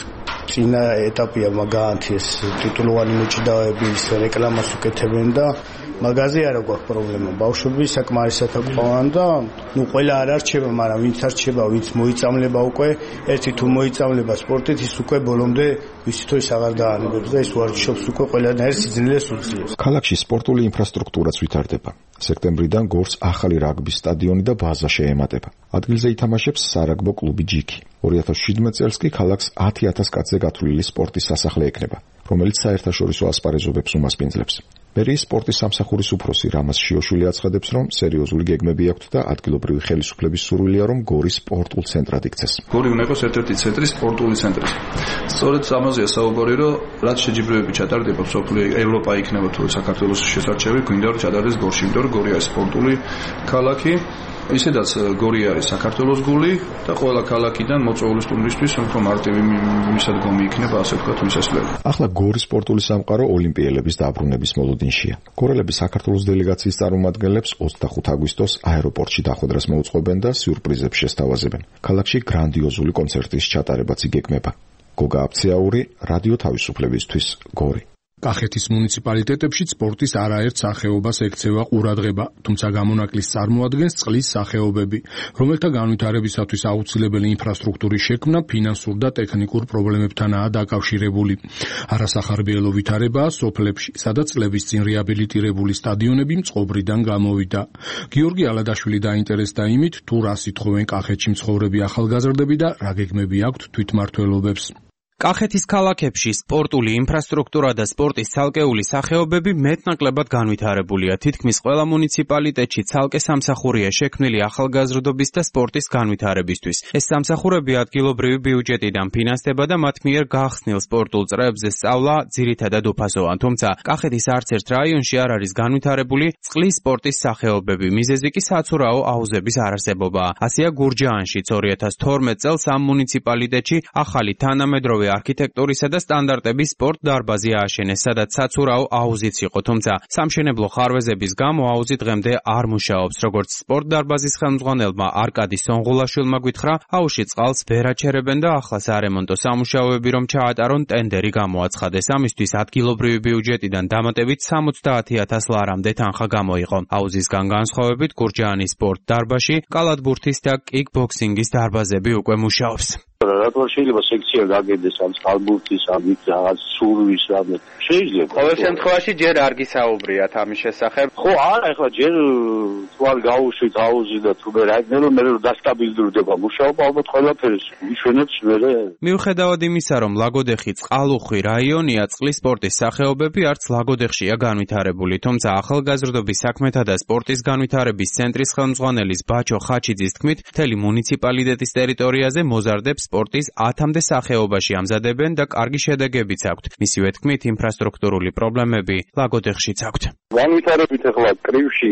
წინა ეტაპია მაგაანთიეს ტიტულოვანი მოჭიდავეები ის რეკლამას უკეთებენ და მაგაზე არა გვაქვს პრობლემა. ბავშვები საკმარისად აყვავან და ნუ ყველა არ არჩება, მაგრამ ვინც არჩება, ვინც მოიწამლება უკვე, ერთი თუ მოიწამლება სპორტით, ის უკვე ბოლომდე ვისითო ის აღარ დაანებებს და ის ვარჯიშობს უკვე ყველანაირ სიძნელეს უძლებს. ქალაქში სპორტული ინფრასტრუქტურაც ვითარდება. სექტემბრიდან გორს ახალი რაგბის სტადიონი და ბაზა შეემატება. ადგილზე ითამაშებს სარაგბო კლუბი ჯიქი. ორი ათას შვიდმეტ წელს კი ქალაქს ათი ათას კაცზე გათვლილი სპორტის სასახლე ექნება, რომელიც საერთაშორისო ასპარეზობებს უმასპინძლებს. მერიის სპორტის სამსახურის უფროსი რამაზ შიოშვილი აცხადებს, რომ სერიოზული გეგმები აქვთ და ადგილობრივი ხელისუფლების სურვილია, რომ გორი სპორტულ ცენტრად იქცეს. გორი უნდა იყოს ერთ-ერთი ცენტრი, სპორტული ცენტრი. სწორედ ამაზეა საუბარი, რომ რაც შეჯიბრებები ჩატარდება სოფლიო ევროპა იქნება თუ საქართველოს შესარჩევი, გვინდა რომ ჩატარდეს გორში, იმიტომ რომ გორი არის სპორტული ქალაქი. ისედაც გორი არის საქართველოს გული და ყველა ქალაქიდან მოწვეული სტუმრისთვის უფრო მარტივი მისადგომი იქნება, ასე ვთქვათ, მისასვლელი. ახლა გორი სპორტული სამყარო ოლიმპიელების დაბრუნების მოლოდინშია. გორელები საქართველოს დელეგაციის წარმომადგენლებს ოცდახუთი აგვისტოს აეროპორტში დახვედრას მოუწყობენ და სიურპრიზებს შესთავაზებენ. ქალაქში გრანდიოზული კონცერტის ჩატარებაც იგეგმება. გოგა აფციაური, რადიო თავისუფლებისთვის, გორი. კახეთის მუნიციპალიტეტებში სპორტის არაერთ სახეობას ექცევა ყურადღება, თუმცა გამონაკლისს წარმოადგენს წყლის სახეობები, რომელთა განვითარებისათვის აუცილებელი ინფრასტრუქტურის შექმნა ფინანსურ და ტექნიკურ პრობლემებთანაა დაკავშირებული. არასახარბიელო ვითარებაა სოფლებში, სადაც წლების წინ რეაბილიტირებული სტადიონები მწყობრიდან გამოვიდა. გიორგი ალადაშვილი დაინტერესდა იმით, თუ რა სიტყვენ კახეთში მცხოვრები ახალგაზრდები და რა გეგმები აქვთ თვითმმართველობებს. კახეთის ქალაქებში სპორტული ინფრასტრუქტურა და სპორტის ცალკეული სახეობები მეტნაკლებად განვითარებულია. თითქმის ყველა მუნიციპალიტეტში ცალკე სამსახურია შექმნილი ახალგაზრდობის და სპორტის განვითარებისთვის. ეს სამსახურები ადგილობრივი ბიუჯეტიდან ფინანსდება და მათ მიერ გახსნილ სპორტულ წრეებზე სწავლა ძირითადად უფასოა. თუმცა კახეთის არც ერთ რაიონში არ არის განვითარებული წყლის სპორტის სახეობები. მიზეზი კი საცურაო აუზების არარსებობაა. ასეა გურჯაანშიც ორი ათას თორმეტ წელს ამ მუნიციპალიტეტში ახალი თანამედროვე არქიტექტურისა და სტანდარტების სპორტ დარბაზი ააშენეს, სადაც საცურაო აუზიც იყო, თუმცა სამშენებლო ხარვეზების გამო აუზი დღემდე არ მუშაობს. როგორც სპორტ დარბაზის ხელმძღვანელმა არკადი სონღულაშვილმა გითხრა, აუზში წყალს ვერ აჩერებენ და ახლა სარემონტო სამუშაოები რომ ჩაატარონ, ტენდერი გამოაცხადეს. ამისთვის ადგილობრივი ბიუჯეტიდან დამატებით სამოცდაათი ათას ლარამდე თანხა გამოიყო. აუზისგან განსხვავებით გურჯაანის სპორტ დარბაზში კალათბურთის და კიკბოქსინგის დარბაზები უკვე მუშაობს. რატო შეიძლება სექცია გაგებდეს ამ კალათბურთის, ამ რაღაც სურვის რამე. შეიძლება. ყოველ შემთხვევაში ჯერ არ გისაუბრიათ ამის შესახებ. ხო, არა, ეხლა ჯერ თვალ გაუშვით აუზი და თუ მე რაიგნერო მე რომ დასტაბილიზდება მუშაობა, ალბათ ყველაფერს ვიშვენებს მერე. მიუხედავად იმისა, რომ ლაგოდეხი წყალუხვი რაიონია, წყლის სპორტის სახეობები არც ლაგოდეხშია განვითარებული, თუმცა ახალგაზრდობის საქმეთა და სპორტის განვითარების ცენტრის ხელმძღვანელის ბაჩო ხაჩიძის თქმით, მთელი მუნიციპალიტეტის ტერიტორიაზე მოზარდებს სპორტის ათამდე სახეობაში ამზადებენ და კარგი შედეგებიც აქვთ. მისივე თქმით, ინფრასტრუქტურული პრობლემები ლაგოდეხშიც აქვთ. განვითარებით ახლა კრივში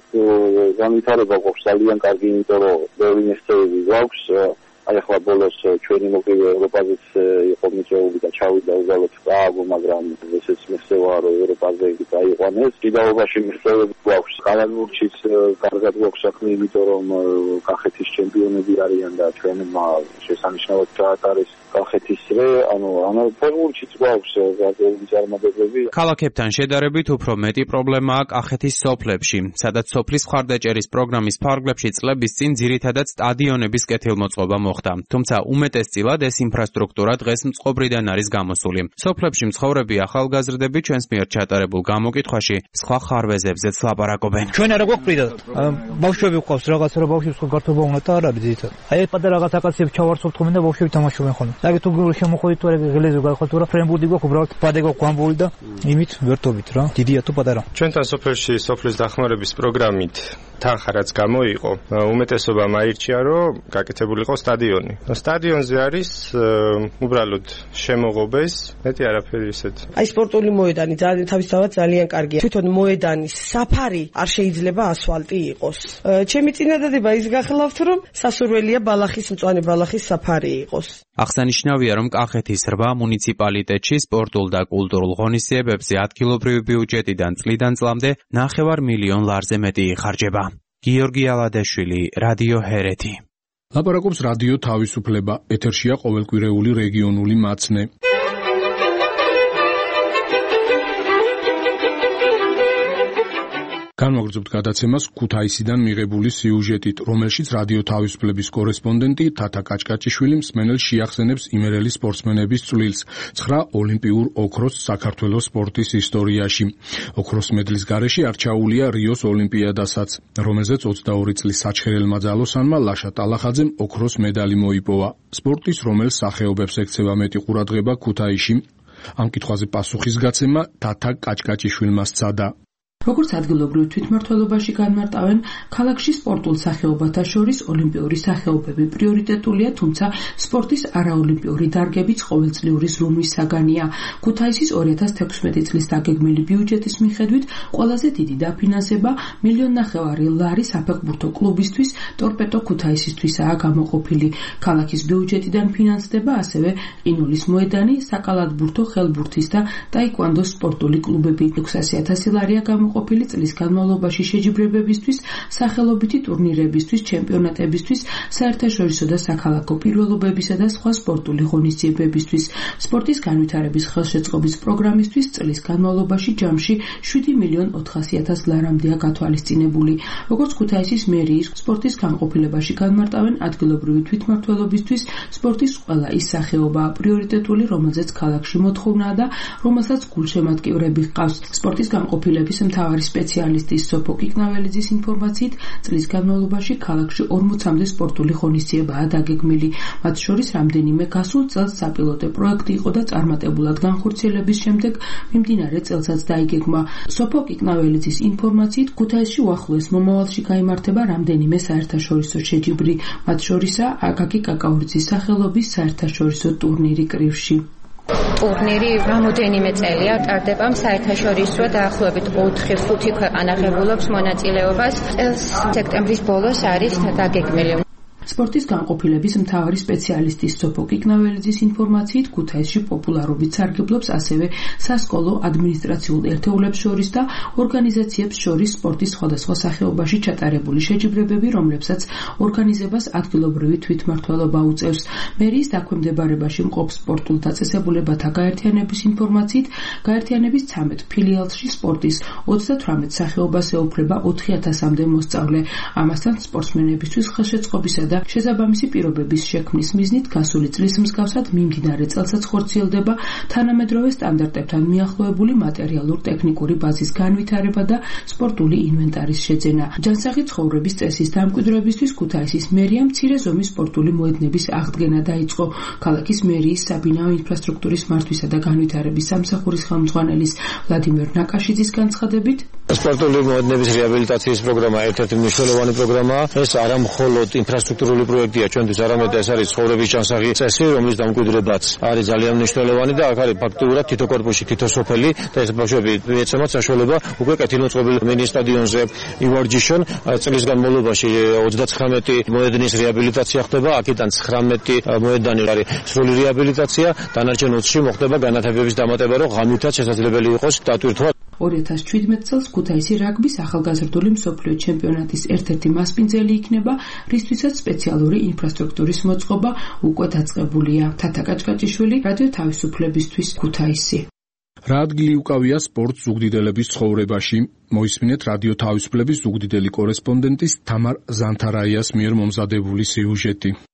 განვითარება გვაქვს ძალიან კარგი, იმიტომ რომ ბევრი ინვესტორები გვაქვს. აი ახლა ბოლოს ჩვენი მოკრივე ევროპაზეც იყო მიწვეული და ჩავიდა უბრალოდ პრაღო, მაგრამ ესეც მიხსევა რომ ევროპაზე დაიყვანეს. კიდაობაში მიხსევები გვაქვს. კალათბურთშიც კარგად გვაქვს საქმე, იმიტომ რომ კახეთის ჩემპიონები არიან და ჩვენმა შესანიშნავად ჩაატარეს კახეთის რე, ანუ ანუ ფეხბურთშიც გვაქვს გარკვეული წარმატებები. ქალაქებთან შედარებით უფრო მეტი პრობლემაა კახეთის სოფლებში, სადაც სოფლის მხარდაჭერის პროგრამის ფარგლებში წლების წინ ძირითადად სტადიონების კეთილმოწყობა მოხდა. თუმცა უმეტესწილად ეს ინფრასტრუქტურა დღეს მწყობრიდან არის გამოსული. სოფლებში მცხოვრები ახალგაზრდები ჩვენს მიერ ჩატარებულ გამოკითხვაში სხვა ხარვეზებზეც ლაპარაკობენ. ჩვენ არა გვაქვს პრიდად. ბავშვები გვყავს რაღაცა, რა ბავშვებს გართობა უნდა და არ არის ძირითადად. აი ეს პატარა რაღაც აკაციებს ჩავარცხობთ ხოლმე და ბავშვები თამაშობენ ხოლმე. აგ თუ შემოხვიდით თუ გლეზო გახოთ რა ფრენბურთი გვაქვს უბრალოდ ბადე გვაქვს გამბული და იმით ვერთობით რა დიდია თუ პატარა ჩვენთან სოფელში სოფლის დახმარების პროგრამით თანხა რაც გამოიყო უმეტესობამ აირჩია რომ გაკეთებულიყო სტადიონი სტადიონზე არის უბრალოდ შემოღობეს მეტი არაფერი ისეთ აი სპორტული მოედანი ძალიან თავისთავად ძალიან კარგია თვითონ მოედანის საფარი არ შეიძლება ასფალტი იყოს ჩემი წინადადება ის გახლავთ რომ სასურველია ბალახის მწვანე ბალახის საფარი იყოს აღსანიშნავია რომ კახეთის რვა მუნიციპალიტეტში სპორტულ და კულტურულ ღონისძიებებზე ადგილობრივი ბიუჯეტიდან წლიდან წლამდე ნახევარ მილიონ ლარზე მეტი იხარჯება. გიორგი ალადაშვილი, რადიო ჰერეთი. ლაპარაკობს რადიო თავისუფლება, ეთერშია ყოველკვირეული რეგიონული მაცნე. განვაგრძობთ გადაცემას ქუთაისიდან მიღებული სიუჟეტით, რომელშიც რადიო თავისუფლების კორესპონდენტი თათა კაჭკაჭიშვილი მსმენელს შეახსენებს იმერელი სპორტსმენების წვლილს ცხრა ოლიმპიურ ოქროს საქართველოს სპორტის ისტორიაში. ოქროს მედლის გარეშე არჩაულია რიოს ოლიმპიადასაც, რომელზეც ოცდაორი წლის საჩხერელმა ძალოსანმა ლაშა ტალახაძემ ოქროს მედალი მოიპოვა. სპორტის რომელ სახეობებს ექცევა მეტი ყურადღება ქუთაისში? ამ კითხვაზე პასუხის გაცემა თათა კაჭკაჭიშვილმა სცადა. როგორც ადგილობრივ თვითმმართველობაში განმარტავენ, ქალაქში სპორტულ სახეობათა შორის ოლიმპიური სახეობები პრიორიტეტულია, თუმცა სპორტის არაოლიმპიური დარგებიც ყოველწლიური ზრუნვის საგანია. ქუთაისის ორი ათას თექვსმეტი წლის დაგეგმილი ბიუჯეტის მიხედვით ყველაზე დიდი დაფინანსება მილიონ ნახევარი ლარი საფეხბურთო კლუბისთვის ტორპედო ქუთაისისთვისაა გამოყოფილი. ქალაქის ბიუჯეტიდან ფინანსდება ასევე ყინულის მოედანი, საკალათბურთო, ხელბურთის და ტაიკვანდოს სპორტული კლუბები. ექვსასი ათასი ლარია გამოყოფილი ყოფილი წლის განმავლობაში შეჯიბრებებისთვის, სახელობითი ტურნირებისთვის, ჩემპიონატებისთვის, საერთაშორისო და საქალაქო პირველობებისა და სხვა სპორტული ღონისძიებებისთვის. სპორტის განვითარების ხელშეწყობის პროგრამისთვის წლის განმავლობაში ჯამში შვიდი მილიონ ოთხასი ათას ლარამდეა გათვალისწინებული. როგორც ქუთაისის მერიის სპორტის განყოფილებაში განმარტავენ, ადგილობრივი თვითმმართველობისთვის სპორტის ყველა ის სახეობაა პრიორიტეტული, რომელზეც ქალაქში მოთხოვნაა და რომელსაც გულშემატკივრები ჰყავს. სპორტის განყოფილების მთავარი სპეციალისტის სოფო კიკნაველიძის ინფორმაციით, წლის განმავლობაში ქალაქში ორმოცამდე სპორტული ღონისძიებაა დაგეგმილი. მათ შორის რამდენიმე გასულ წელს საპილოტო პროექტი იყო და წარმატებულად განხორციელების შემდეგ მიმდინარე წელსაც დაიგეგმა. სოფო კიკნაველიძის ინფორმაციით, ქუთაისში უახლოეს მომავალში გაიმართება რამდენიმე საერთაშორისო შეჯიბრი, მათ შორისაა აკაკი კაკაურიძის სახელობის საერთაშორისო ტურნირი კრივში. ტურნირი რამოდენიმე წელია ტარდება, საერთაშორისო დაახლოებით ოთხი ხუთი ქვეყანა ღებულობს მონაწილეობას. წელს სექტემბრის ბოლოს არის დაგეგმილი. სპორტის განყოფილების მთავარი სპეციალისტის სოფო კიკნაველიძის ინფორმაციით, ქუთაისში პოპულარობით სარგებლობს ასევე სასკოლო ადმინისტრაციულ ერთეულებს შორის და ორგანიზაციებს შორის სპორტის სხვადასხვა სახეობაში ჩატარებული შეჯიბრებები, რომლებსაც ორგანიზებას ადგილობრივი თვითმმართველობა უწევს. მერიის დაქვემდებარებაში მყოფ სპორტულ დაწესებულებათა გაერთიანების ინფორმაციით, გაერთიანების ცამეტ ფილიალში სპორტის ოცდათვრამეტ სახეობას ეუფლება ოთხი ათასამდე მოსწავლე. ამასთან სპორტსმენებისთვის ხელშეწყობისა და შესაბამისი პირობების შექმნის მიზნით გასული წლის მსგავსად მიმდინარე წელსაც ხორციელდება თანამედროვე სტანდარტებთან მიახლოებული მატერიალურ-ტექნიკური ბაზის განვითარება და სპორტული ინვენტარის შეძენა. ჯანსაღი ცხოვრების წესის დამკვიდრებისთვის ქუთაისის მერიამ მცირე ზომის სპორტული მოედნების აღდგენა დაიწყო. ქალაქის მერიის საბინაო ინფრასტრუქტურის მართვისა და განვითარების სამსახურის ხელმძღვანელის ვლადიმერ ნაკაშიძის განცხადებით, სპორტული მოედნების რეაბილიტაციის პროგრამა ერთ-ერთი მნიშვნელოვანი პროგრამაა. ეს არა მხოლოდ ინფრასტრუქტურული პროექტია ჩვენთვის, არამედ ეს არის ცხოვრების ჯანსაღი წესი, რომლის დამკვიდრებაც არის ძალიან მნიშვნელოვანი და აქ არის ფაქტიურად თითო კორპუსში თითო სოფელი და ეს ბავშვები ეცემათ საშუალება უკვე კეთილმოწყობილ მინი სტადიონზე ივარჯიშონ. წლის განმავლობაში ოცდათხრამეტი მოედნის რეაბილიტაცია ხდება, აქედან ცხრამეტი მოედანი არის სრული რეაბილიტაცია, დანარჩენ ოცში მოხდება განათებების დამატება, რომ ღამითაც შესაძლებელი იყოს დატვირთვა. ორი ათას შვიდმეტ წელს ქუთაისი რაგბის ახალგაზრდული მსოფლიო ჩემპიონატის ერთ-ერთი მასპინძელი იქნება, რისთვისაც სპეციალური ინფრასტრუქტურის მოწყობა უკვე დაწყებულია. თათა კაჭკაჭიშვილი, რადიო თავისუფლებისთვის, ქუთაისი. რა ადგილი უკავია სპორტს ზუგდიდელების ცხოვრებაში? მოისმინეთ რადიო თავისუფლების ზუგდიდელი კორესპონდენტის თამარ ზანთარაიას მიერ მომზადებული სიუჟეტი.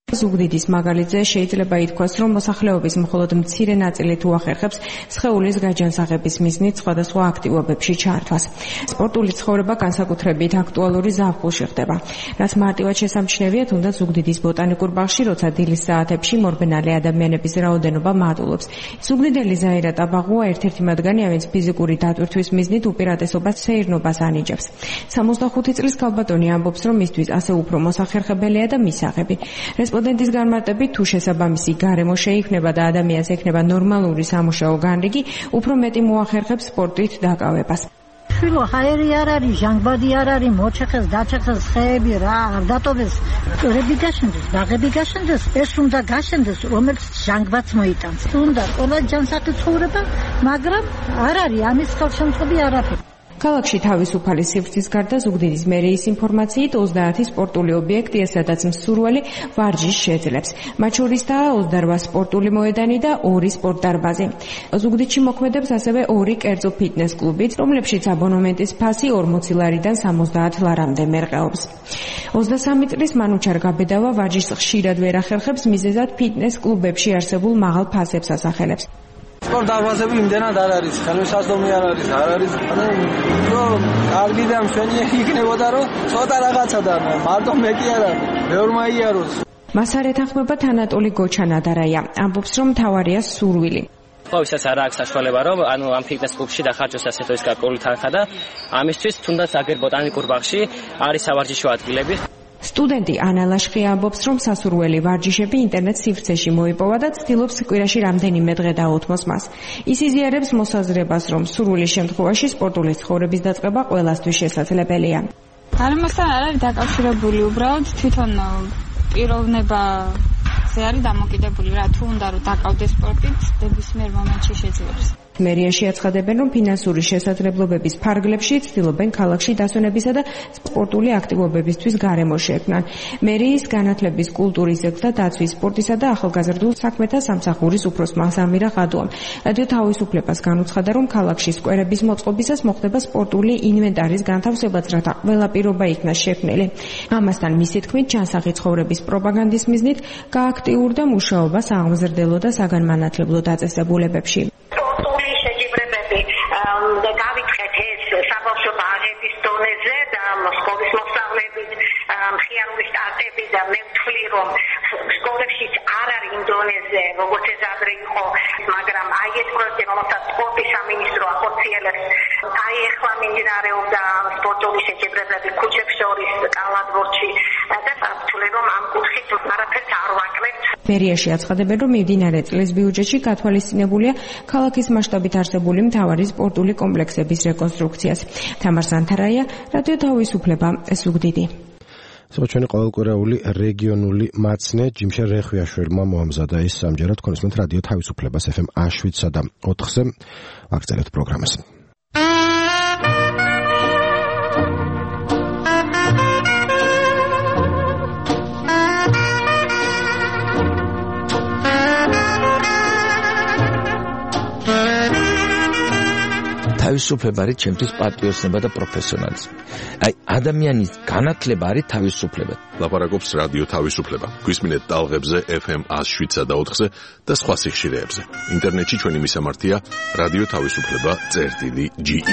ზუგდიდის მაგალითზე შეიძლება ითქვას, რომ მოსახლეობის მხოლოდ მცირე ნაწილი თუ ახერხებს სხეულის გაჯანსაღების მიზნით სხვადასხვა აქტივობებში ჩართვას. სპორტული ცხოვრება განსაკუთრებით აქტუალური ზაფხულში ხდება. რაც მარტივად შესამჩნევია, თუნდაც ზუგდიდის ბოტანიკურ ბაღში, როცა დილის საათებში მორბენალი ადამიანების რაოდენობა მატულობს. ზუგდიდელი ზაირა ტაბაღუა ერთ-ერთი მათგანია, ვინც ფიზიკური დატვირთვის მიზნით უპირატესობას სეირნობას ანიჭებს. სამოცდახუთი წლის ქალბატონი ამბობს, რომ მისთვის ასე უფრო მოსახერხებელია და მისაღები. რესპონდენტის განმარტებით, თუ შესაბამისი გარემო შეიქმნება და ადამიანს ექნება ნორმალური სამუშაო განრიგი, უფრო მეტი მოახერხებს სპორტით დაკავებას. შვილო, ჰაერი არ არის, ჟანგბადი არ არის, მოჩეხეს, დაჩეხეს ხეები, რა, არ დატოვეს, წვრები გაშენდეს, ბაღები გაშენდეს, ეს უნდა გაშენდეს, რომელიც ჟანგბადს მოიტანს. უნდა ყველა ჯანსაღი ცხოვრება, მაგრამ არ არის ამის ხელშემწყობი არაფერი. ქალაქში თავისუფალი სივრცის გარდა ზუგდიდის მერიის ინფორმაციით ოცდაათი სპორტული ობიექტია, სადაც მსურველი ვარჯიშს შეძლებს. მათ შორისაა ოცდარვა სპორტული მოედანი და ორი სპორტდარბაზი. ზუგდიდში მოქმედებს ასევე ორი კერძო ფიტნეს კლუბიც, რომლებშიც აბონემენტის ფასი ორმოცი ლარიდან სამოცდაათ ლარამდე მერყეობს. ოცდასამი წლის მანუჩარ გაბედავა ვარჯიშს ხშირად ვერ ახერხებს, მიზეზად ფიტნეს კლუბებში არსებულ მაღალ ფასებს ასახელებს. სპორტ დარბაზები იმდენად არ არის, ხელმისაწვდომი არ არის, არ არის. რომ კარგი და მშვენიერი იქნებოდა, რომ ცოტა რაღაცა და მარტო მეტი არ არის, მეორე მაიაროს. მას არ ეთანხმება თანატოლი გოჩანადარაია, ამბობს, რომ მთავარია სურვილი. ყოველსაც არ აქვს საშუალება, რომ ანუ ამ ფიტნეს კლუბში დახარჯოს ასეთი ის გარკვეული თანხა და ამისთვის თუნდაც აგერ ბოტანიკურ ბაღში არის სავარჯიშო ადგილები. სტუდენტი ანა ლაშხი ამბობს, რომ სასურველი ვარჯიშები ინტერნეტ სივრცეში მოიპოვა და ცდილობს კვირაში რამდენიმე დღე დაუთმოს მას. ის იზიარებს მოსაზრებას, რომ სურვილის შემთხვევაში სპორტული ცხოვრების დაწყება ყველასთვის შესაძლებელია. გარემოსთან არ არის დაკავშირებული, უბრალოდ თვითონ პიროვნებაზე არის დამოკიდებული, რა თუ უნდა რომ დაკავდეს სპორტით, ნებისმიერ მომენტში შეძლებს. მერიაში აცხადებენ, რომ ფინანსური შესაძლებლობების ფარგლებში ცდილობენ ქალაქში დასვენებისა და სპორტული აქტივობებისთვის გარემო შექმნან. მერიის განათლების, კულტურის და დაცვის, სპორტისა და ახალგაზრდულ საქმეთა სამსახურის უფროსმა სამირა ღადუამ რადიო თავისუფლებას განუცხადა, რომ ქალაქში სკვერების მოწყობისას მოხდება სპორტული ინვენტარის განთავსებაც, რათა ყველა პირობა იქნას შექმნილი. ამასთან მისი თქმით, ჯანსაღი ცხოვრების პროპაგანდის მიზნით გააქტიურდა მუშაობა სააღმზრდელო და საგანმანათლებლო დაწესებულებებში. დავიწყეთ ეს საბავშვო ბაღების დონეზე და სკოლის მოსწავლეებით მხიარული სტარტები და მე ვთვლი, რომ სკოლებშიც არ არის იმ დონეზე, როგორც ეს ადრე იყო, მაგრამ აი ეს პროექტი, რომელსაც სპორტის სამინისტრო ახორციელებს, აი ახლა მიმდინარეობდა სპორტული შეჯიბრებები ქუჩებს შორის, კალათბურთში და ვთვლი, რომ ამ კუთხით არაფერს არ ვაკლებთ. მერიაში აცხადებენ, რომ მიმდინარე წლის ბიუჯეტში გათვალისწინებულია ქალაქის მასშტაბით არსებული მთავარი სპორტული კომპლექსების რეკონსტრუქციას. თამარ სანთარაია, რადიო თავისუფლება, ზუგდიდი. საჩვენი ყოველკვირეული რეგიონული მაცნე ჯიმშე რეხვიაშვილმა მოამზადა ის ამჯერად კონსმენტ რადიო თავისუფლებას ეფ ემ შვიდსა და ოთხზე აგრძელებთ პროგრამას. თავისუფლება არის ჩემთვის პატრიოტიზმი და პროფესიონალიზმი. აი ადამიანის განათლება არის თავისუფლება. ლაპარაკობს რადიო თავისუფლება. გვისმინეთ ტალღებზე ეფ ემ შვიდსა და ოთხზე და სხვა სიხშირეებზე. ინტერნეტში ჩვენი მისამართია რადიო თავისუფლება წერტილი ჯი ი.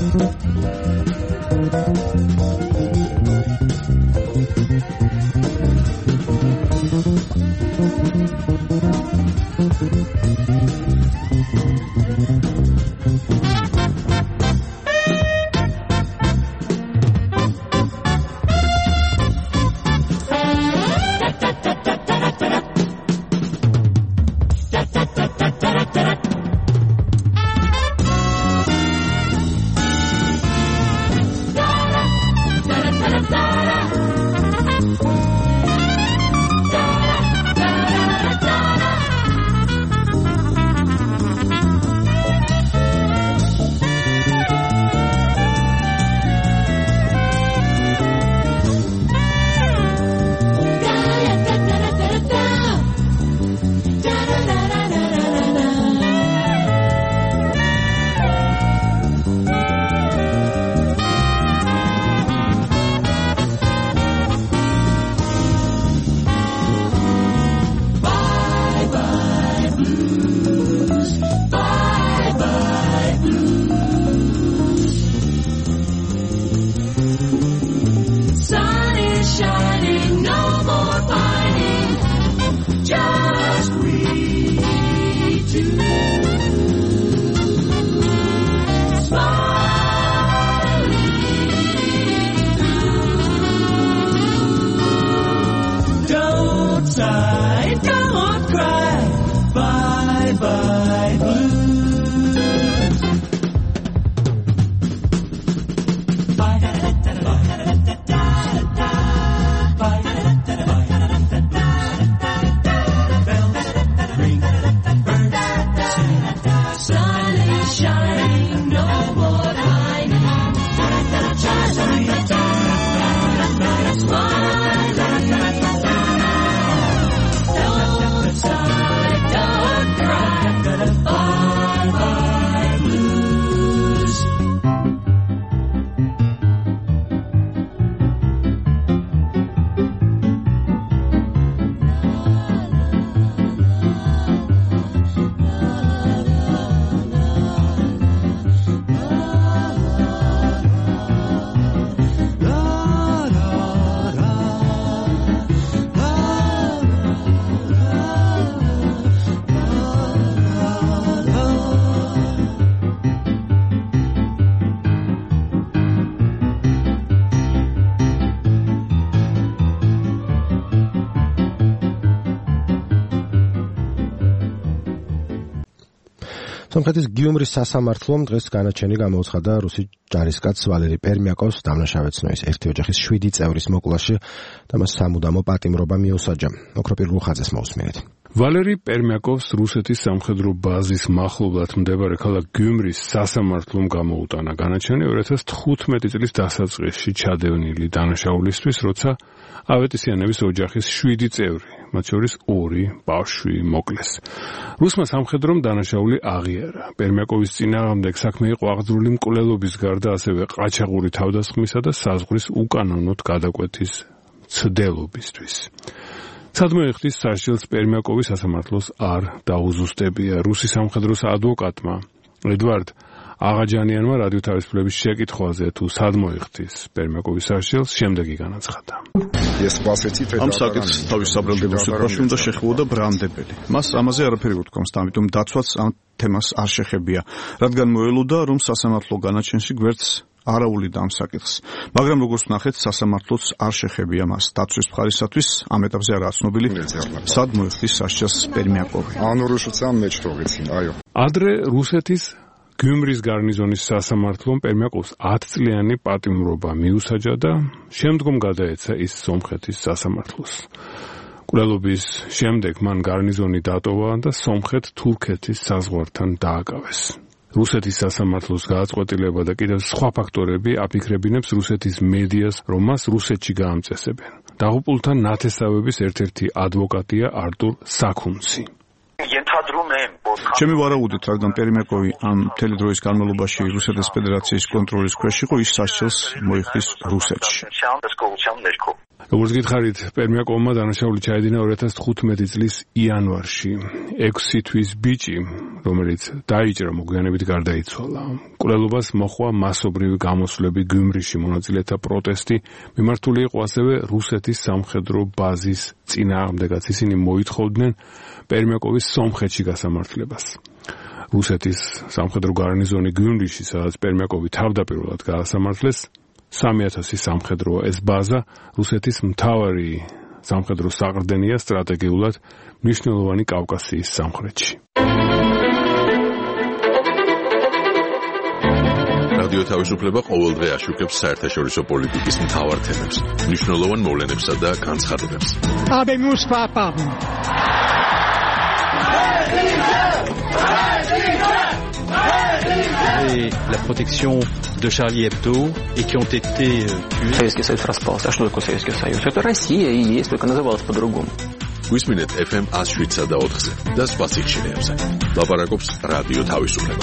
სომხეთის გიუმრის სასამართლომ დღეს განაჩენი გამოუცხადა რუსი ჯარისკაც ვალერი პერმიაკოვს დამნაშავეცნოის ერთი ოჯახის შვიდი წევრის მოკვლაში და მას სამუდამო პატიმრობა მიუსაჯა. ოქროპირ ლუხაძეს მოусმინეთ. ვალერი პერმიაკოვს რუსეთის სამხედრო ბაზის მახლობლად მდებარე ქალაქ გიუმრის სასამართლომ გამოუტანა განაჩენი ორი ათას თხუთმეტი წლის დასაწყისში ჩადევნილი დანაშაულისთვის, როცა ავეტისიანების ოჯახის შვიდი წევრი, მათ შორის ორი ბავშვი მოკლეს. რუსმა სამხედრომ დანაშაული აღიარა. პერმიაკოვის წინააღმდეგ საქმე იყო აღძრული მკვლელობის გარდა ასევე ყაჩაღური თავდასხმისა და საზღვრის უკანონოდ გადაკვეთის ცდილობისთვის. სადმოიხდის საშილს პერმიაკოვი სასამართლოს არ დაუზუსტებია. რუსი სამხედროს ადვოკატმა ედვარდ აღაჯანიანმა რადიო თავისუფლების შეკითხვაზე თუ სადმოიხდის პერმიაკოვის საშილს შემდეგი განაცხადა. ამ საკითხს თავის საბრალდებულს უკრაში უნდა შეხებოდა ბრანდებელი. მას ამაზე არაფერი უთქვამს, ამიტომ დაცვაც ამ თემას არ შეხებია, რადგან მოელოდა რომ სასამართლო განაჩენში გვერდს არ აუვლიდა ამ საკითხს. მაგრამ როგორც ნახეთ, სასამართლოც არ შეხებია მას. დაცვის მხარისათვის ამ ეტაპზე არაა ცნობილი, სად მოიხდის საშილს პერმიაკოვი. ადრე რუსეთის გიუმრის გარნიზონის სასამართლომ პერმიაკოვს ათწლიანი პატიმრობა მიუსაჯა და შემდგომ გადაეცა ის სომხეთის სასამართლოს. კვლელობის შემდეგ მან გარნიზონი დატოვა და სომხეთ-თურქეთის საზღვართან დააკავეს. რუსეთის სასამართლოს გააწყვეტილება და კიდევ სხვა ფაქტორები აფიქრებინებს რუსეთის მედიას, რომ მას რუსეთში გაამწესებენ. დაღუპულთა ნათესავების ერთ-ერთი ადვოკატია არტურ საქუნცი. ჩემი ვარაუდით, რადგან პერმიაკოვი ამ მთელი დროის განმავლობაში რუსეთის ფედერაციის კონტროლის ქვეშ იყო, ის საშილს მოიხდის რუსეთში. როგორც გითხარით, პერმიაკოვმა დანაშაული ჩაედინა ორი ათას თხუთმეტი წლის იანვარში. ექვსი თვის ბიჭი, რომელიც დაიჭრა მოგვიანებით გარდაიცვალა. მკვლელობას მოჰყვა მასობრივი გამოსვლები, გიუმრიში მონაწილეთა პროტესტი, მიმართული იყო ასევე რუსეთის სამხედრო ბაზის წინააღმდეგაც. ისინი მოითხოვდნენ პერმიაკოვის სომხეთში გასამართლებას. რუსეთის სამხედრო გარნიზონი გიუმრიში, სადაც პერმიაკოვი თავდაპირველად გაასამართლეს, სამი ათასი სამხედროა. ეს ბაზა რუსეთის მთავარი სამხედრო საყრდენია სტრატეგიულად მნიშვნელოვანი კავკასიის სამხრეთში. რადიო თავისუფლება ყოველდღე აშუქებს საერთაშორისო პოლიტიკის მთავარ თემებს, მნიშვნელოვან მოვლენებსა და განცხადებებს. Habemus papam. Et la protection de Charlie Hebdo et qui ont été tués. Советский Союз распался. А что такое Советский Союз? Это Россия и есть, только называлась по-другому. გვისმინეთ эф эм one oh seven და ოთხზე და სხვა სიხშირეებზე. ლაპარაკობს რადიო თავისუფლება.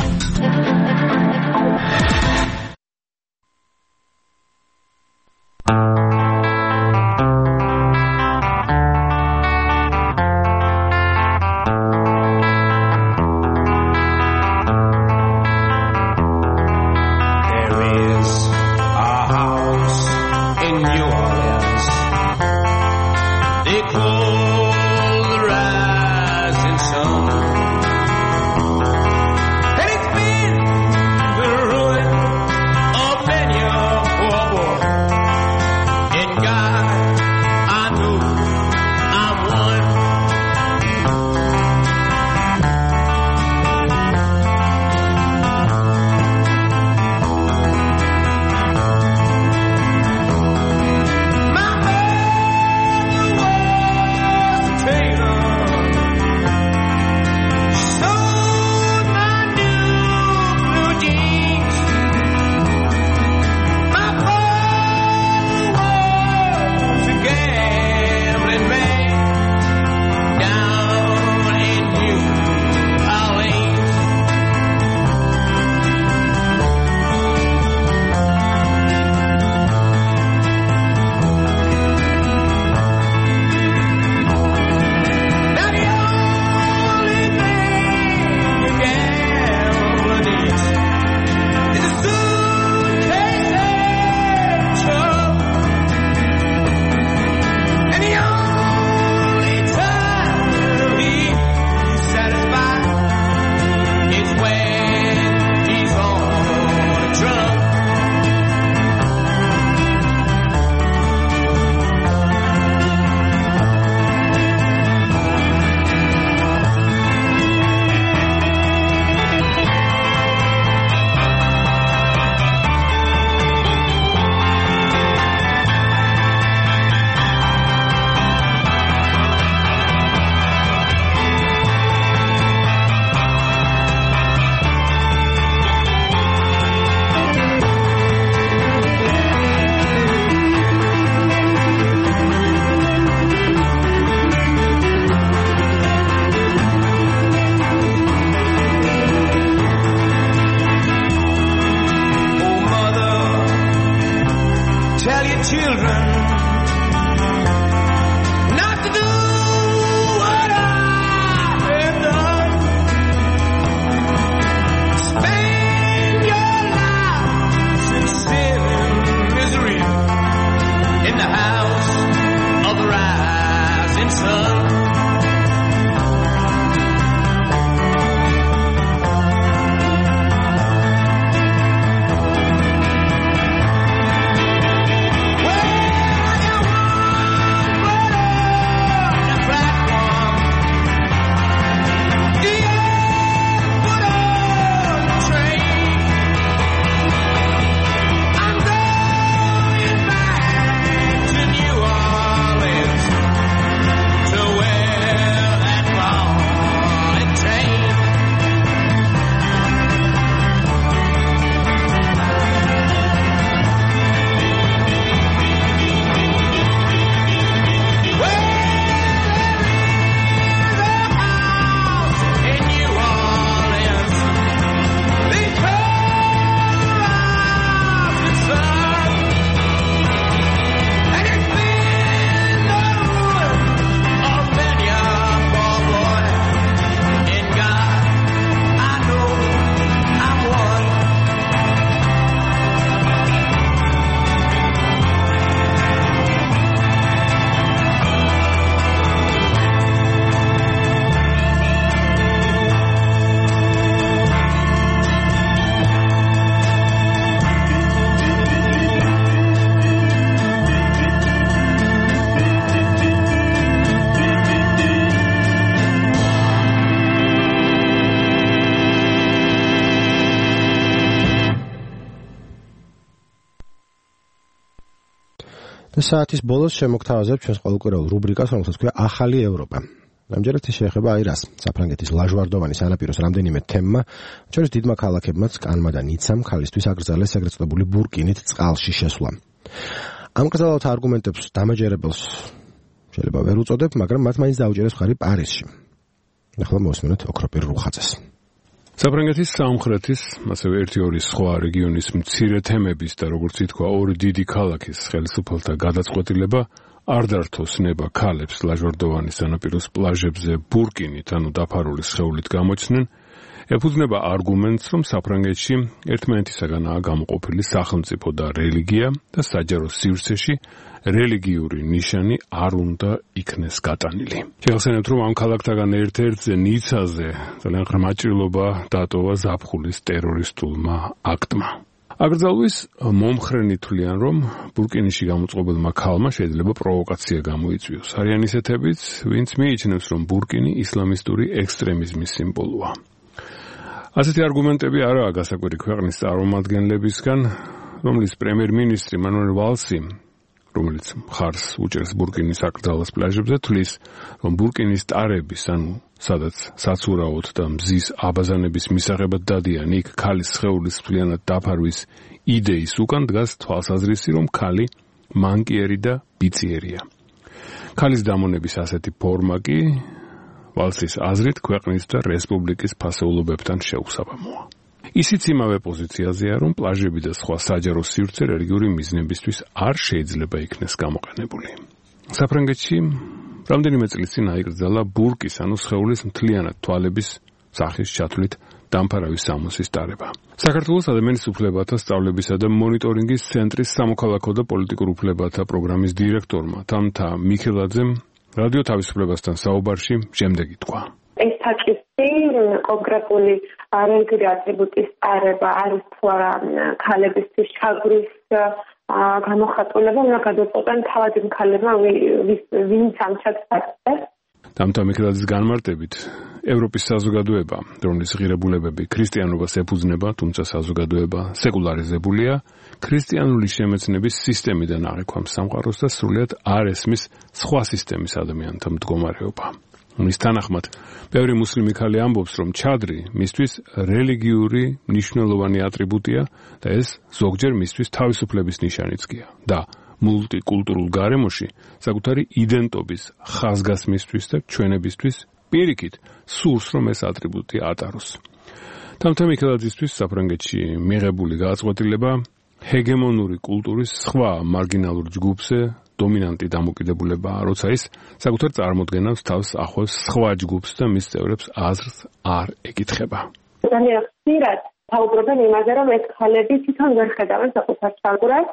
Well და საათის ბოლოს შემოგთავაზებ ჩვენს ყოველკვირეულ რუბრიკას, რომელსაც ქვია ახალი ევროპა. ამჯერად ის შეეხება აი რას, საფრანგეთის ლაჟვარდოვანი სანაპიროს რამდენიმე თემმა, ჩვენს დიდმა ქალაქებმაც კანმა და ნიცამ ქალისთვის აკრძალეს ეგრეთ წოდებული ბურკინით წყალში შესვლა. ამ კრძალავთ არგუმენტებს დამაჯერებელს შეიძლება ვერ უწოდებ, მაგრამ მათ მაინც დაუჭერეს მხარი პარიზში. ახლა მოვსმენთ ოქროპირ რუხაძეს. საფრანგეთის სამხრეთის, ასევე ერთი-ორი სხვა რეგიონის მცირე თემების და როგორც ითქვა, ორი დიდი ქალაქის ხელისუფალთა გადაწყვეტილება არ დართოს ნება ქალებს ლაჟვარდოვანი სანაპიროს პლაჟებზე ბურკინით, ანუ დაფარული სხეულით გამოჩნდნენ, ეფუძნება არგუმენტს, რომ საფრანგეთში ერთმანეთისაგანაა გამოყოფილი სახელმწიფო და რელიგია და საჯარო სივრცეში რელიგიური ნიშანი არ უნდა იქნეს გატანილი. შეგახსენებთ, რომ ამ ქალაქთაგან ერთ-ერთზე ნიცაზე ძალიან ღრმა ჭრილობა დატოვა ზაფხულის ტერორისტულმა აქტმა. აკრძალვის მომხრენი თვლიან, რომ ბურკინიში გამოწყობილმა ქალმა შეიძლება პროვოკაცია გამოიწვიოს. არიან ისეთებიც, ვინც მიიჩნევს, რომ ბურკინი ისლამისტური ექსტრემიზმის სიმბოლოა. ასეთი არგუმენტები არაა გასაკვირი ქვეყნის წარმომადგენლებისგან, რომლის პრემიერ-მინისტრი მანუელ ვალსი, რომელიც მხარს უჭერს ბურკინის აკრძალვას პლაჟებზე, თვლის, რომ ბურკინის ტარების, ანუ სადაც საცურაოდ და მზის აბაზანების მისაღებად დადიან, იქ ქალის სხეულის მთლიანად დაფარვის იდეის უკან დგას თვალსაზრისი, რომ ქალი მანკიერი და ბიციერია. ქალის დამონების ასეთი ფორმა კი ვალსის აზრით ქვეყნის და რესპუბლიკის ფასეულობებთან შეუსაბამოა. ისიც იმავე პოზიციაზეა, რომ პლაჟები და სხვა საჯარო სივრცე რელიგიური მიზნებისთვის არ შეიძლება იქნეს გამოყენებული. საფრანგეთში რამდენიმე წლის წინ აიკრძალა ბურკის, ანუ სხეულის მთლიანად თვალების სახის ჩათვლით დამფარავი სამოსის ტარება. საქართველოს ადამიანის უფლებათა სწავლებისა და მონიტორინგის ცენტრის სამოქალაქო და პოლიტიკურ უფლებათა პროგრამის დირექტორმა თამთა მიქელაძემ რადიო თავისუფლებასთან საუბარში შემდეგ ითქვა. ეს თაკისი კონკრეტული რელიგიური ატრიბუტის ტარება არის თუ არა ქალებისთვის ჩაგვრის გამოხატულება, უნდა გადაწყვეტენ თავად იმ ქალებმა, ვინც ამ ჩაგვრის. თამთა მიქელაძის განმარტებით, ევროპის საზოგადოება, რომლის ღირებულებები ქრისტიანობას ეფუძნება, თუმცა საზოგადოება სეკულარიზებულია, ქრისტიანული შემეცნების სისტემიდან აღიქვამს სამყაროს და სრულიად არ ესმის სხვა სისტემის ადამიანთა მდგომარეობა. მის თანახმად, ბევრი მუსლიმი ქალი ამბობს, რომ ჩადრი მისთვის რელიგიური მნიშვნელოვანი ატრიბუტია და ეს ზოგჯერ მისთვის თავისუფლების ნიშანიცკია და მულტიკულტურულ გარემოში საკუთარი იდენტობის ხაზგასმისთვის და ჩვენებისთვის პირიქით სურს, რომ ეს ატრიბუტი ატაროს. თამთა მიქელაძისთვის საფრანგეთში მიღებული გადაწყვეტილება ჰეგემონური კულტურის სხვა მარგინალურ ჯგუფზე დომინანტი დამოკიდებულებაა, როცა ის საკუთარ წარმოდგენას თავს ახავს სხვა ჯგუფს და მის წევრებს აზრს არ ეკითხება. ძალიან ხშირად საუბრობენ იმაზე, რომ ეს ქალები თვითონ ვერ ხედავენ საკუთარ ჩაგვრას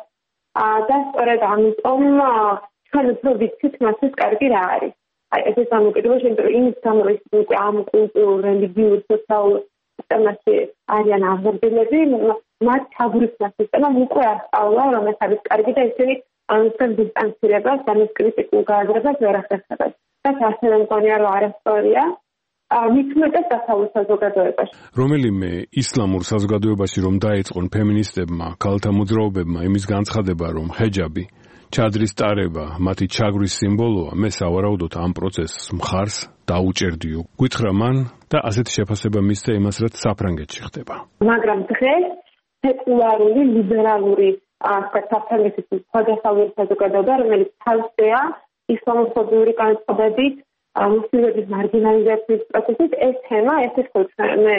და სწორედ ამიტომ ჩვენ უფრო ვიცით მასის კარგი რა არის. აი ეს დამოკიდებულება იმიტომ იმის გამო ის უკვე ამ კულტურულ რელიგიურ სოციალურ სისტემაში არიან აღზრდილები, მათ ჩაგვრის სისტემამ უკვე ასწავლა, რომ ეს არის კარგი და ისინი ამისგან დისტანცირებას და მის კრიტიკულ გააზრებას ვერ ახერხებენ. და ასევე მგონია, რომ არასწორია მით უმეტეს დასავლურ საზოგადოებაში. რომელიმე ისლამურ საზოგადოებაში რომ დაიწყონ ფემინისტებმა, ქალთა მოძრაობებმა იმის განცხადება, რომ ჰეჯაბი, ჩადრის ტარება, მათი ჩაგვრის სიმბოლოა, მე სავარაუდოდ ამ პროცესს მხარს დაუჭერდიო. გითხრა მან და ასეთი შეფასება მისცა იმას, რაც საფრანგეთში ხდება. მაგრამ დღეს სეკულარული, ლიბერალური საფრანგეთის სხვადასხვა საზოგადოება, რომელიც თავზეა ისლამოფობიური განწყობებით, მუსლიმების მარგინალიზაციის პროცესით, ეს თემა, ესეც ხოლმე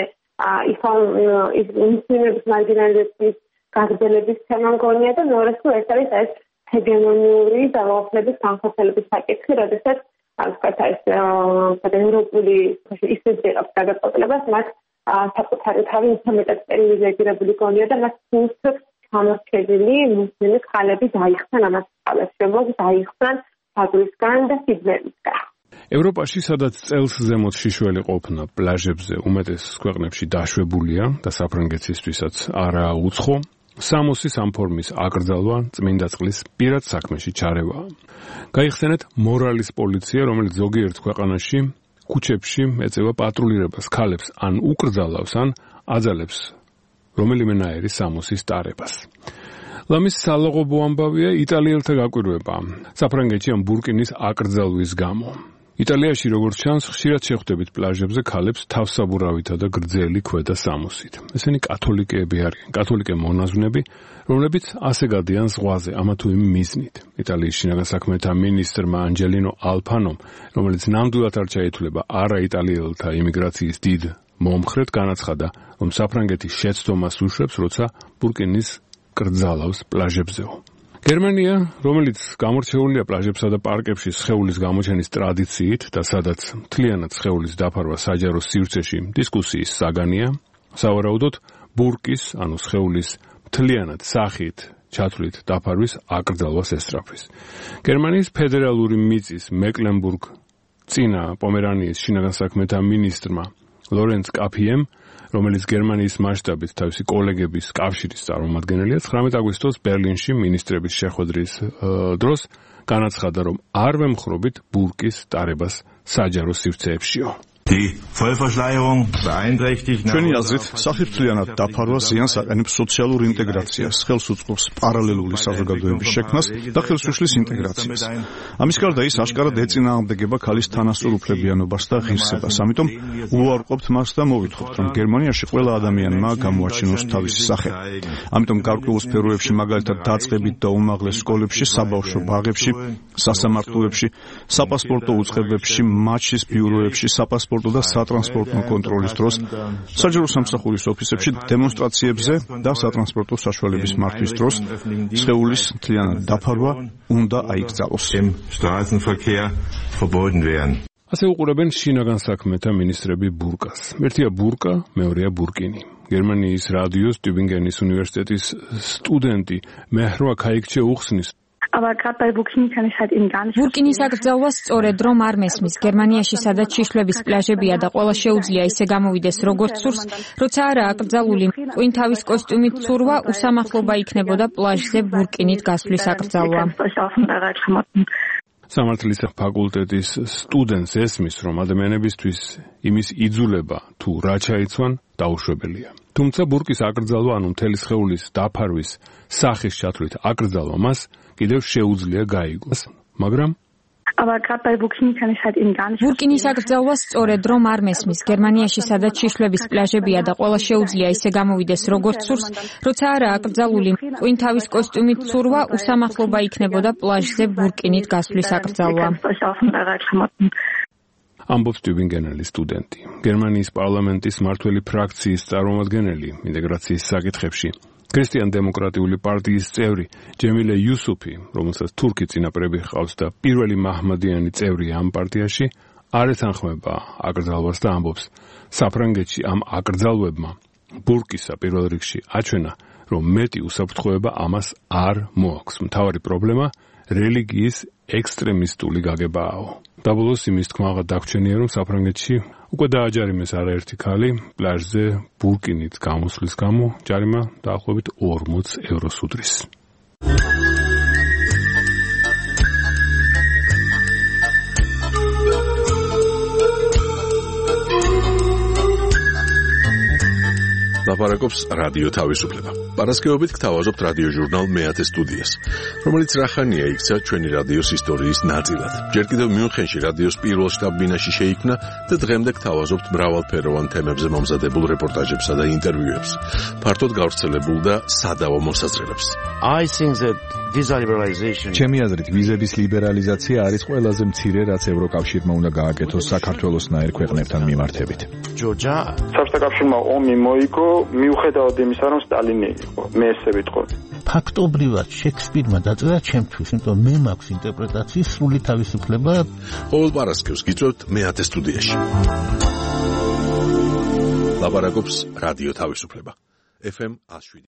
მუსლიმების მარგინალიზაციის გაგრძელების თემა მგონია და მეორეს ეს არის ეს ჰეგემონიური ძალაუფლების განხორციელების საკითხი, როდესაც ასეთ ეს ევროპული ისტორიებს გადაწყვეტილებას მათ საკუთარი თავი უმეტეს პერიოდიზირებული გონია და მას სულს გამორჩენილი მუსლიმი ქალები დაიხსნა ამას alles შემოგვი დაიხსნა ფაგრისგან და სიდნეისგან. ევროპაში, სადაც წელს ზემოთ შიშველი ყოფნა პლაჟებზე უმეტეს ქვეყნებში დაშვებულია და საფრანგეთისთვისაც არაა უცხო, სამოსის ამ ფორმის აკრძალვა წმინდა წყლის პირად საქმეში ჩარევაა. გაიხსენეთ მორალის პოლიცია, რომელიც ზოგიერთ ქვეყანაში ქუჩებში ეწევა პატრულირებას ქალებს ან უკრძალავს ან აძალებს რომელიმენაირი სამოსის ტარებას. ლამის სალაღობო ამბავია იტალიელთა გაკვირვება საფრანგეთში ამ ბურკინის აკრძალვის გამო. იტალიაში როგორც ჩანს, ხშირად შეხვდებით პლაჟებზე ქალებს თავსაბურავითა და გრძელი ქვედა სამოსით. ესენი კათოლიკეები არიან, კათოლიკე მონაზვნები, რომლებიც ასე გადიან ზღვაზე, ამა თუ იმ მიზნით. იტალიის შინაგან საქმეთა მინისტრმა ანჯელინო ალფანომ, რომელიც ნამდვილად არ ჩაითვლება არაიტალიელთა იმიგრაციის დიდ მომხრედ, განაცხადა, რომ საფრანგეთი შეცდომას უშვებს, როცა ბურკინის კრძალავს პლაჟებზეო. გერმანია, რომელიც გამორჩეულია პლაჟებსა და პარკებში სხეულის გამოჩენის ტრადიციით და სადაც მთლიანად სხეულის დაფარვა საჯარო სივრცეში დისკუსიის საგანია, სავარაუდოდ ბურკის, ანუ სხეულის მთლიანად სახით ჩათვლით დაფარვის აკრძალვას ესწრაფვის. გერმანიის ფედერალური მიწის მეკლენბურგ წინა პომერანიის შინაგან საქმეთა მინისტრმა ლორენც კაფიემ, რომელიც გერმანიის მასშტაბით თავისი კოლეგების კავშირის წარმომადგენელია, ცხრამეტ აგვისტოს ბერლინში მინისტრების შეხვედრის დროს განაცხადა, რომ არ ვემხრობით ბურკის ტარებას საჯარო სივრცეებშიო. ჩვენი აზრით, სახიფრთლიანად დაფარვა ზიანს აყენებს სოციალურ ინტეგრაციას, ხელს უწყობს პარალელური საზოგადოების შექმნას და ხელს უშლის ინტეგრაციას. ამის გარდა ის აშკარად ეწინააღმდეგება ქალის თანასწორუფლებიანობას და ღირსებას. ამიტომ უარყოფთ მას და მოვითხოვთ, რომ გერმანიაში ყველა ადამიანმა გამოაჩინოს თავისი სახე. ამიტომ გარკვეულ სფეროებში, მაგალითად დაწყებით და უმაღლეს სკოლებში, საბავშვო ბაღებში, სასამართლოებში, საპასპორტო უწყებებში, მაჩის ბიუროებში, საპასპორტო და სატრანსპორტო კონტროლის დროს, საჯარო სამსახურის ოფისებში, დემონსტრაციებზე და სატრანსპორტო საშუალების მართვის დროს სხეულის მთლიანად დაფარვა უნდა აიკრძალოს. ასე უყურებენ შინაგან საქმეთა მინისტრები ბურკას. ერთია ბურკა, მეორეა ბურკინი. გერმანიის რადიოს ტübingenis უნივერსიტეტის სტუდენტი მეჰრვა ქაიქჩე უხსნის, aber gerade bei Burkini kann ich halt eben gar nicht. ბურკინის აკრძალვას სწორედ რომ არ მესმის. გერმანიაში სადაც შიშვლების პლაჟებია და ყველა შეუძლია ისე გამოვიდეს როგორც სურს, როცა არა აკრძალული ყვინ თავის კოსტიუმით ცურვა, უსამართლობა იქნებოდა პლაჟზე ბურკინით გასვლის აკრძალვა. სამართლის ფაკულტეტის სტუდენტს ესმის, რომ ადამიანებისთვის იმის იძულება თუ რა ჩაიცვან დაუშვებელია. თუმცა ბურკის აკრძალვა, ანუ მთელი სხეულის დაფარვის სახის ჩათვლით აკრძალვა მას კიდევ შეუძლია გაიგოს, მაგრამ aber gerade bei Burkini kann ich halt eben gar nicht. ბურკინის აკრძალვას სწორედ რომ არ მესმის. გერმანიაში სადაც შიშვლების პლაჟებია და ყველა შეუძლია ისე გამოვიდეს როგორც სურს, როცა არა აკრძალული ყვინ თავის კოსტიუმით ცურვა, უსამართლობა იქნებოდა პლაჟზე ბურკინით გასვლის აკრძალვა. ამბობს ტübingenელი სტუდენტი. გერმანიის პარლამენტის მმართველი ფრაქციის წარმომადგენელი ინტეგრაციის საკითხებში ქრისტიან-დემოკრატიული პარტიის წევრი ჯემილე იუსუფი, რომელსაც თურქი წინაპრები ჰყავს და პირველი მაჰმადიანი წევრია ამ პარტიაში, არ ეთანხმება აკრძალვას და ამბობს, საფრანგეთში ამ აკრძალვებმა ბურკისა პირველ რიგში აჩვენა, რომ მეტი უსაფრთხოება ამას არ მოაქვს. მთავარი პრობლემა რელიგიის ექსტრემისტული გაგებააო. დაბოლოს იმის თქმაღად დაგვრჩენია, რომ საფრანგეთში უკვე დააჯარიმეს არაერთი ქალი პლაჟზე ბურკინით გამოსვლის გამო, ჯარიმა დაახლოებით ორმოც ევროს უდრის. ლაპარაკობს რადიო თავისუფლება. პარასკევობით გთავაზობთ რადიო ჟურნალ მეათე სტუდიას, რომელიც რახანია იქცა ჩვენი რადიოს ისტორიის ნაწილად. ჯერ კიდევ მიუნხენში რადიოს პირველ შტაბ-ბინაში შეიქმნა და დღემდე გთავაზობთ მრავალფეროვან თემებზე მომზადებულ რეპორტაჟებსა და ინტერვიუებს, ფართოდ გავრცელებულ და სადავო მოსაზრებებს. I think that visa liberalization. ჩემი აზრით, ვიზების ლიბერალიზაცია არის ყველაზე მცირე, რაც ევროკავშირმა უნდა გააკეთოს საქართველოსნაირ ქვეყნებთან მიმართებით. ჯორჯა საბჭოთა კავშირმა ომი მოიგო, მიუხედავად იმისა, რომ სტალინი იყო. მე ესე ვიტყოდი. ფაქტობრივად შექსპირმა დაწერა ჩემთვის, იმიტომ მე მაქვს ინტერპრეტაციის სრული თავისუფლება. ყოველ პარასკევს გიწევთ მეათე სტუდიაში. ლაპარაკობს რადიო თავისუფლება. ეფ ემ one oh seven.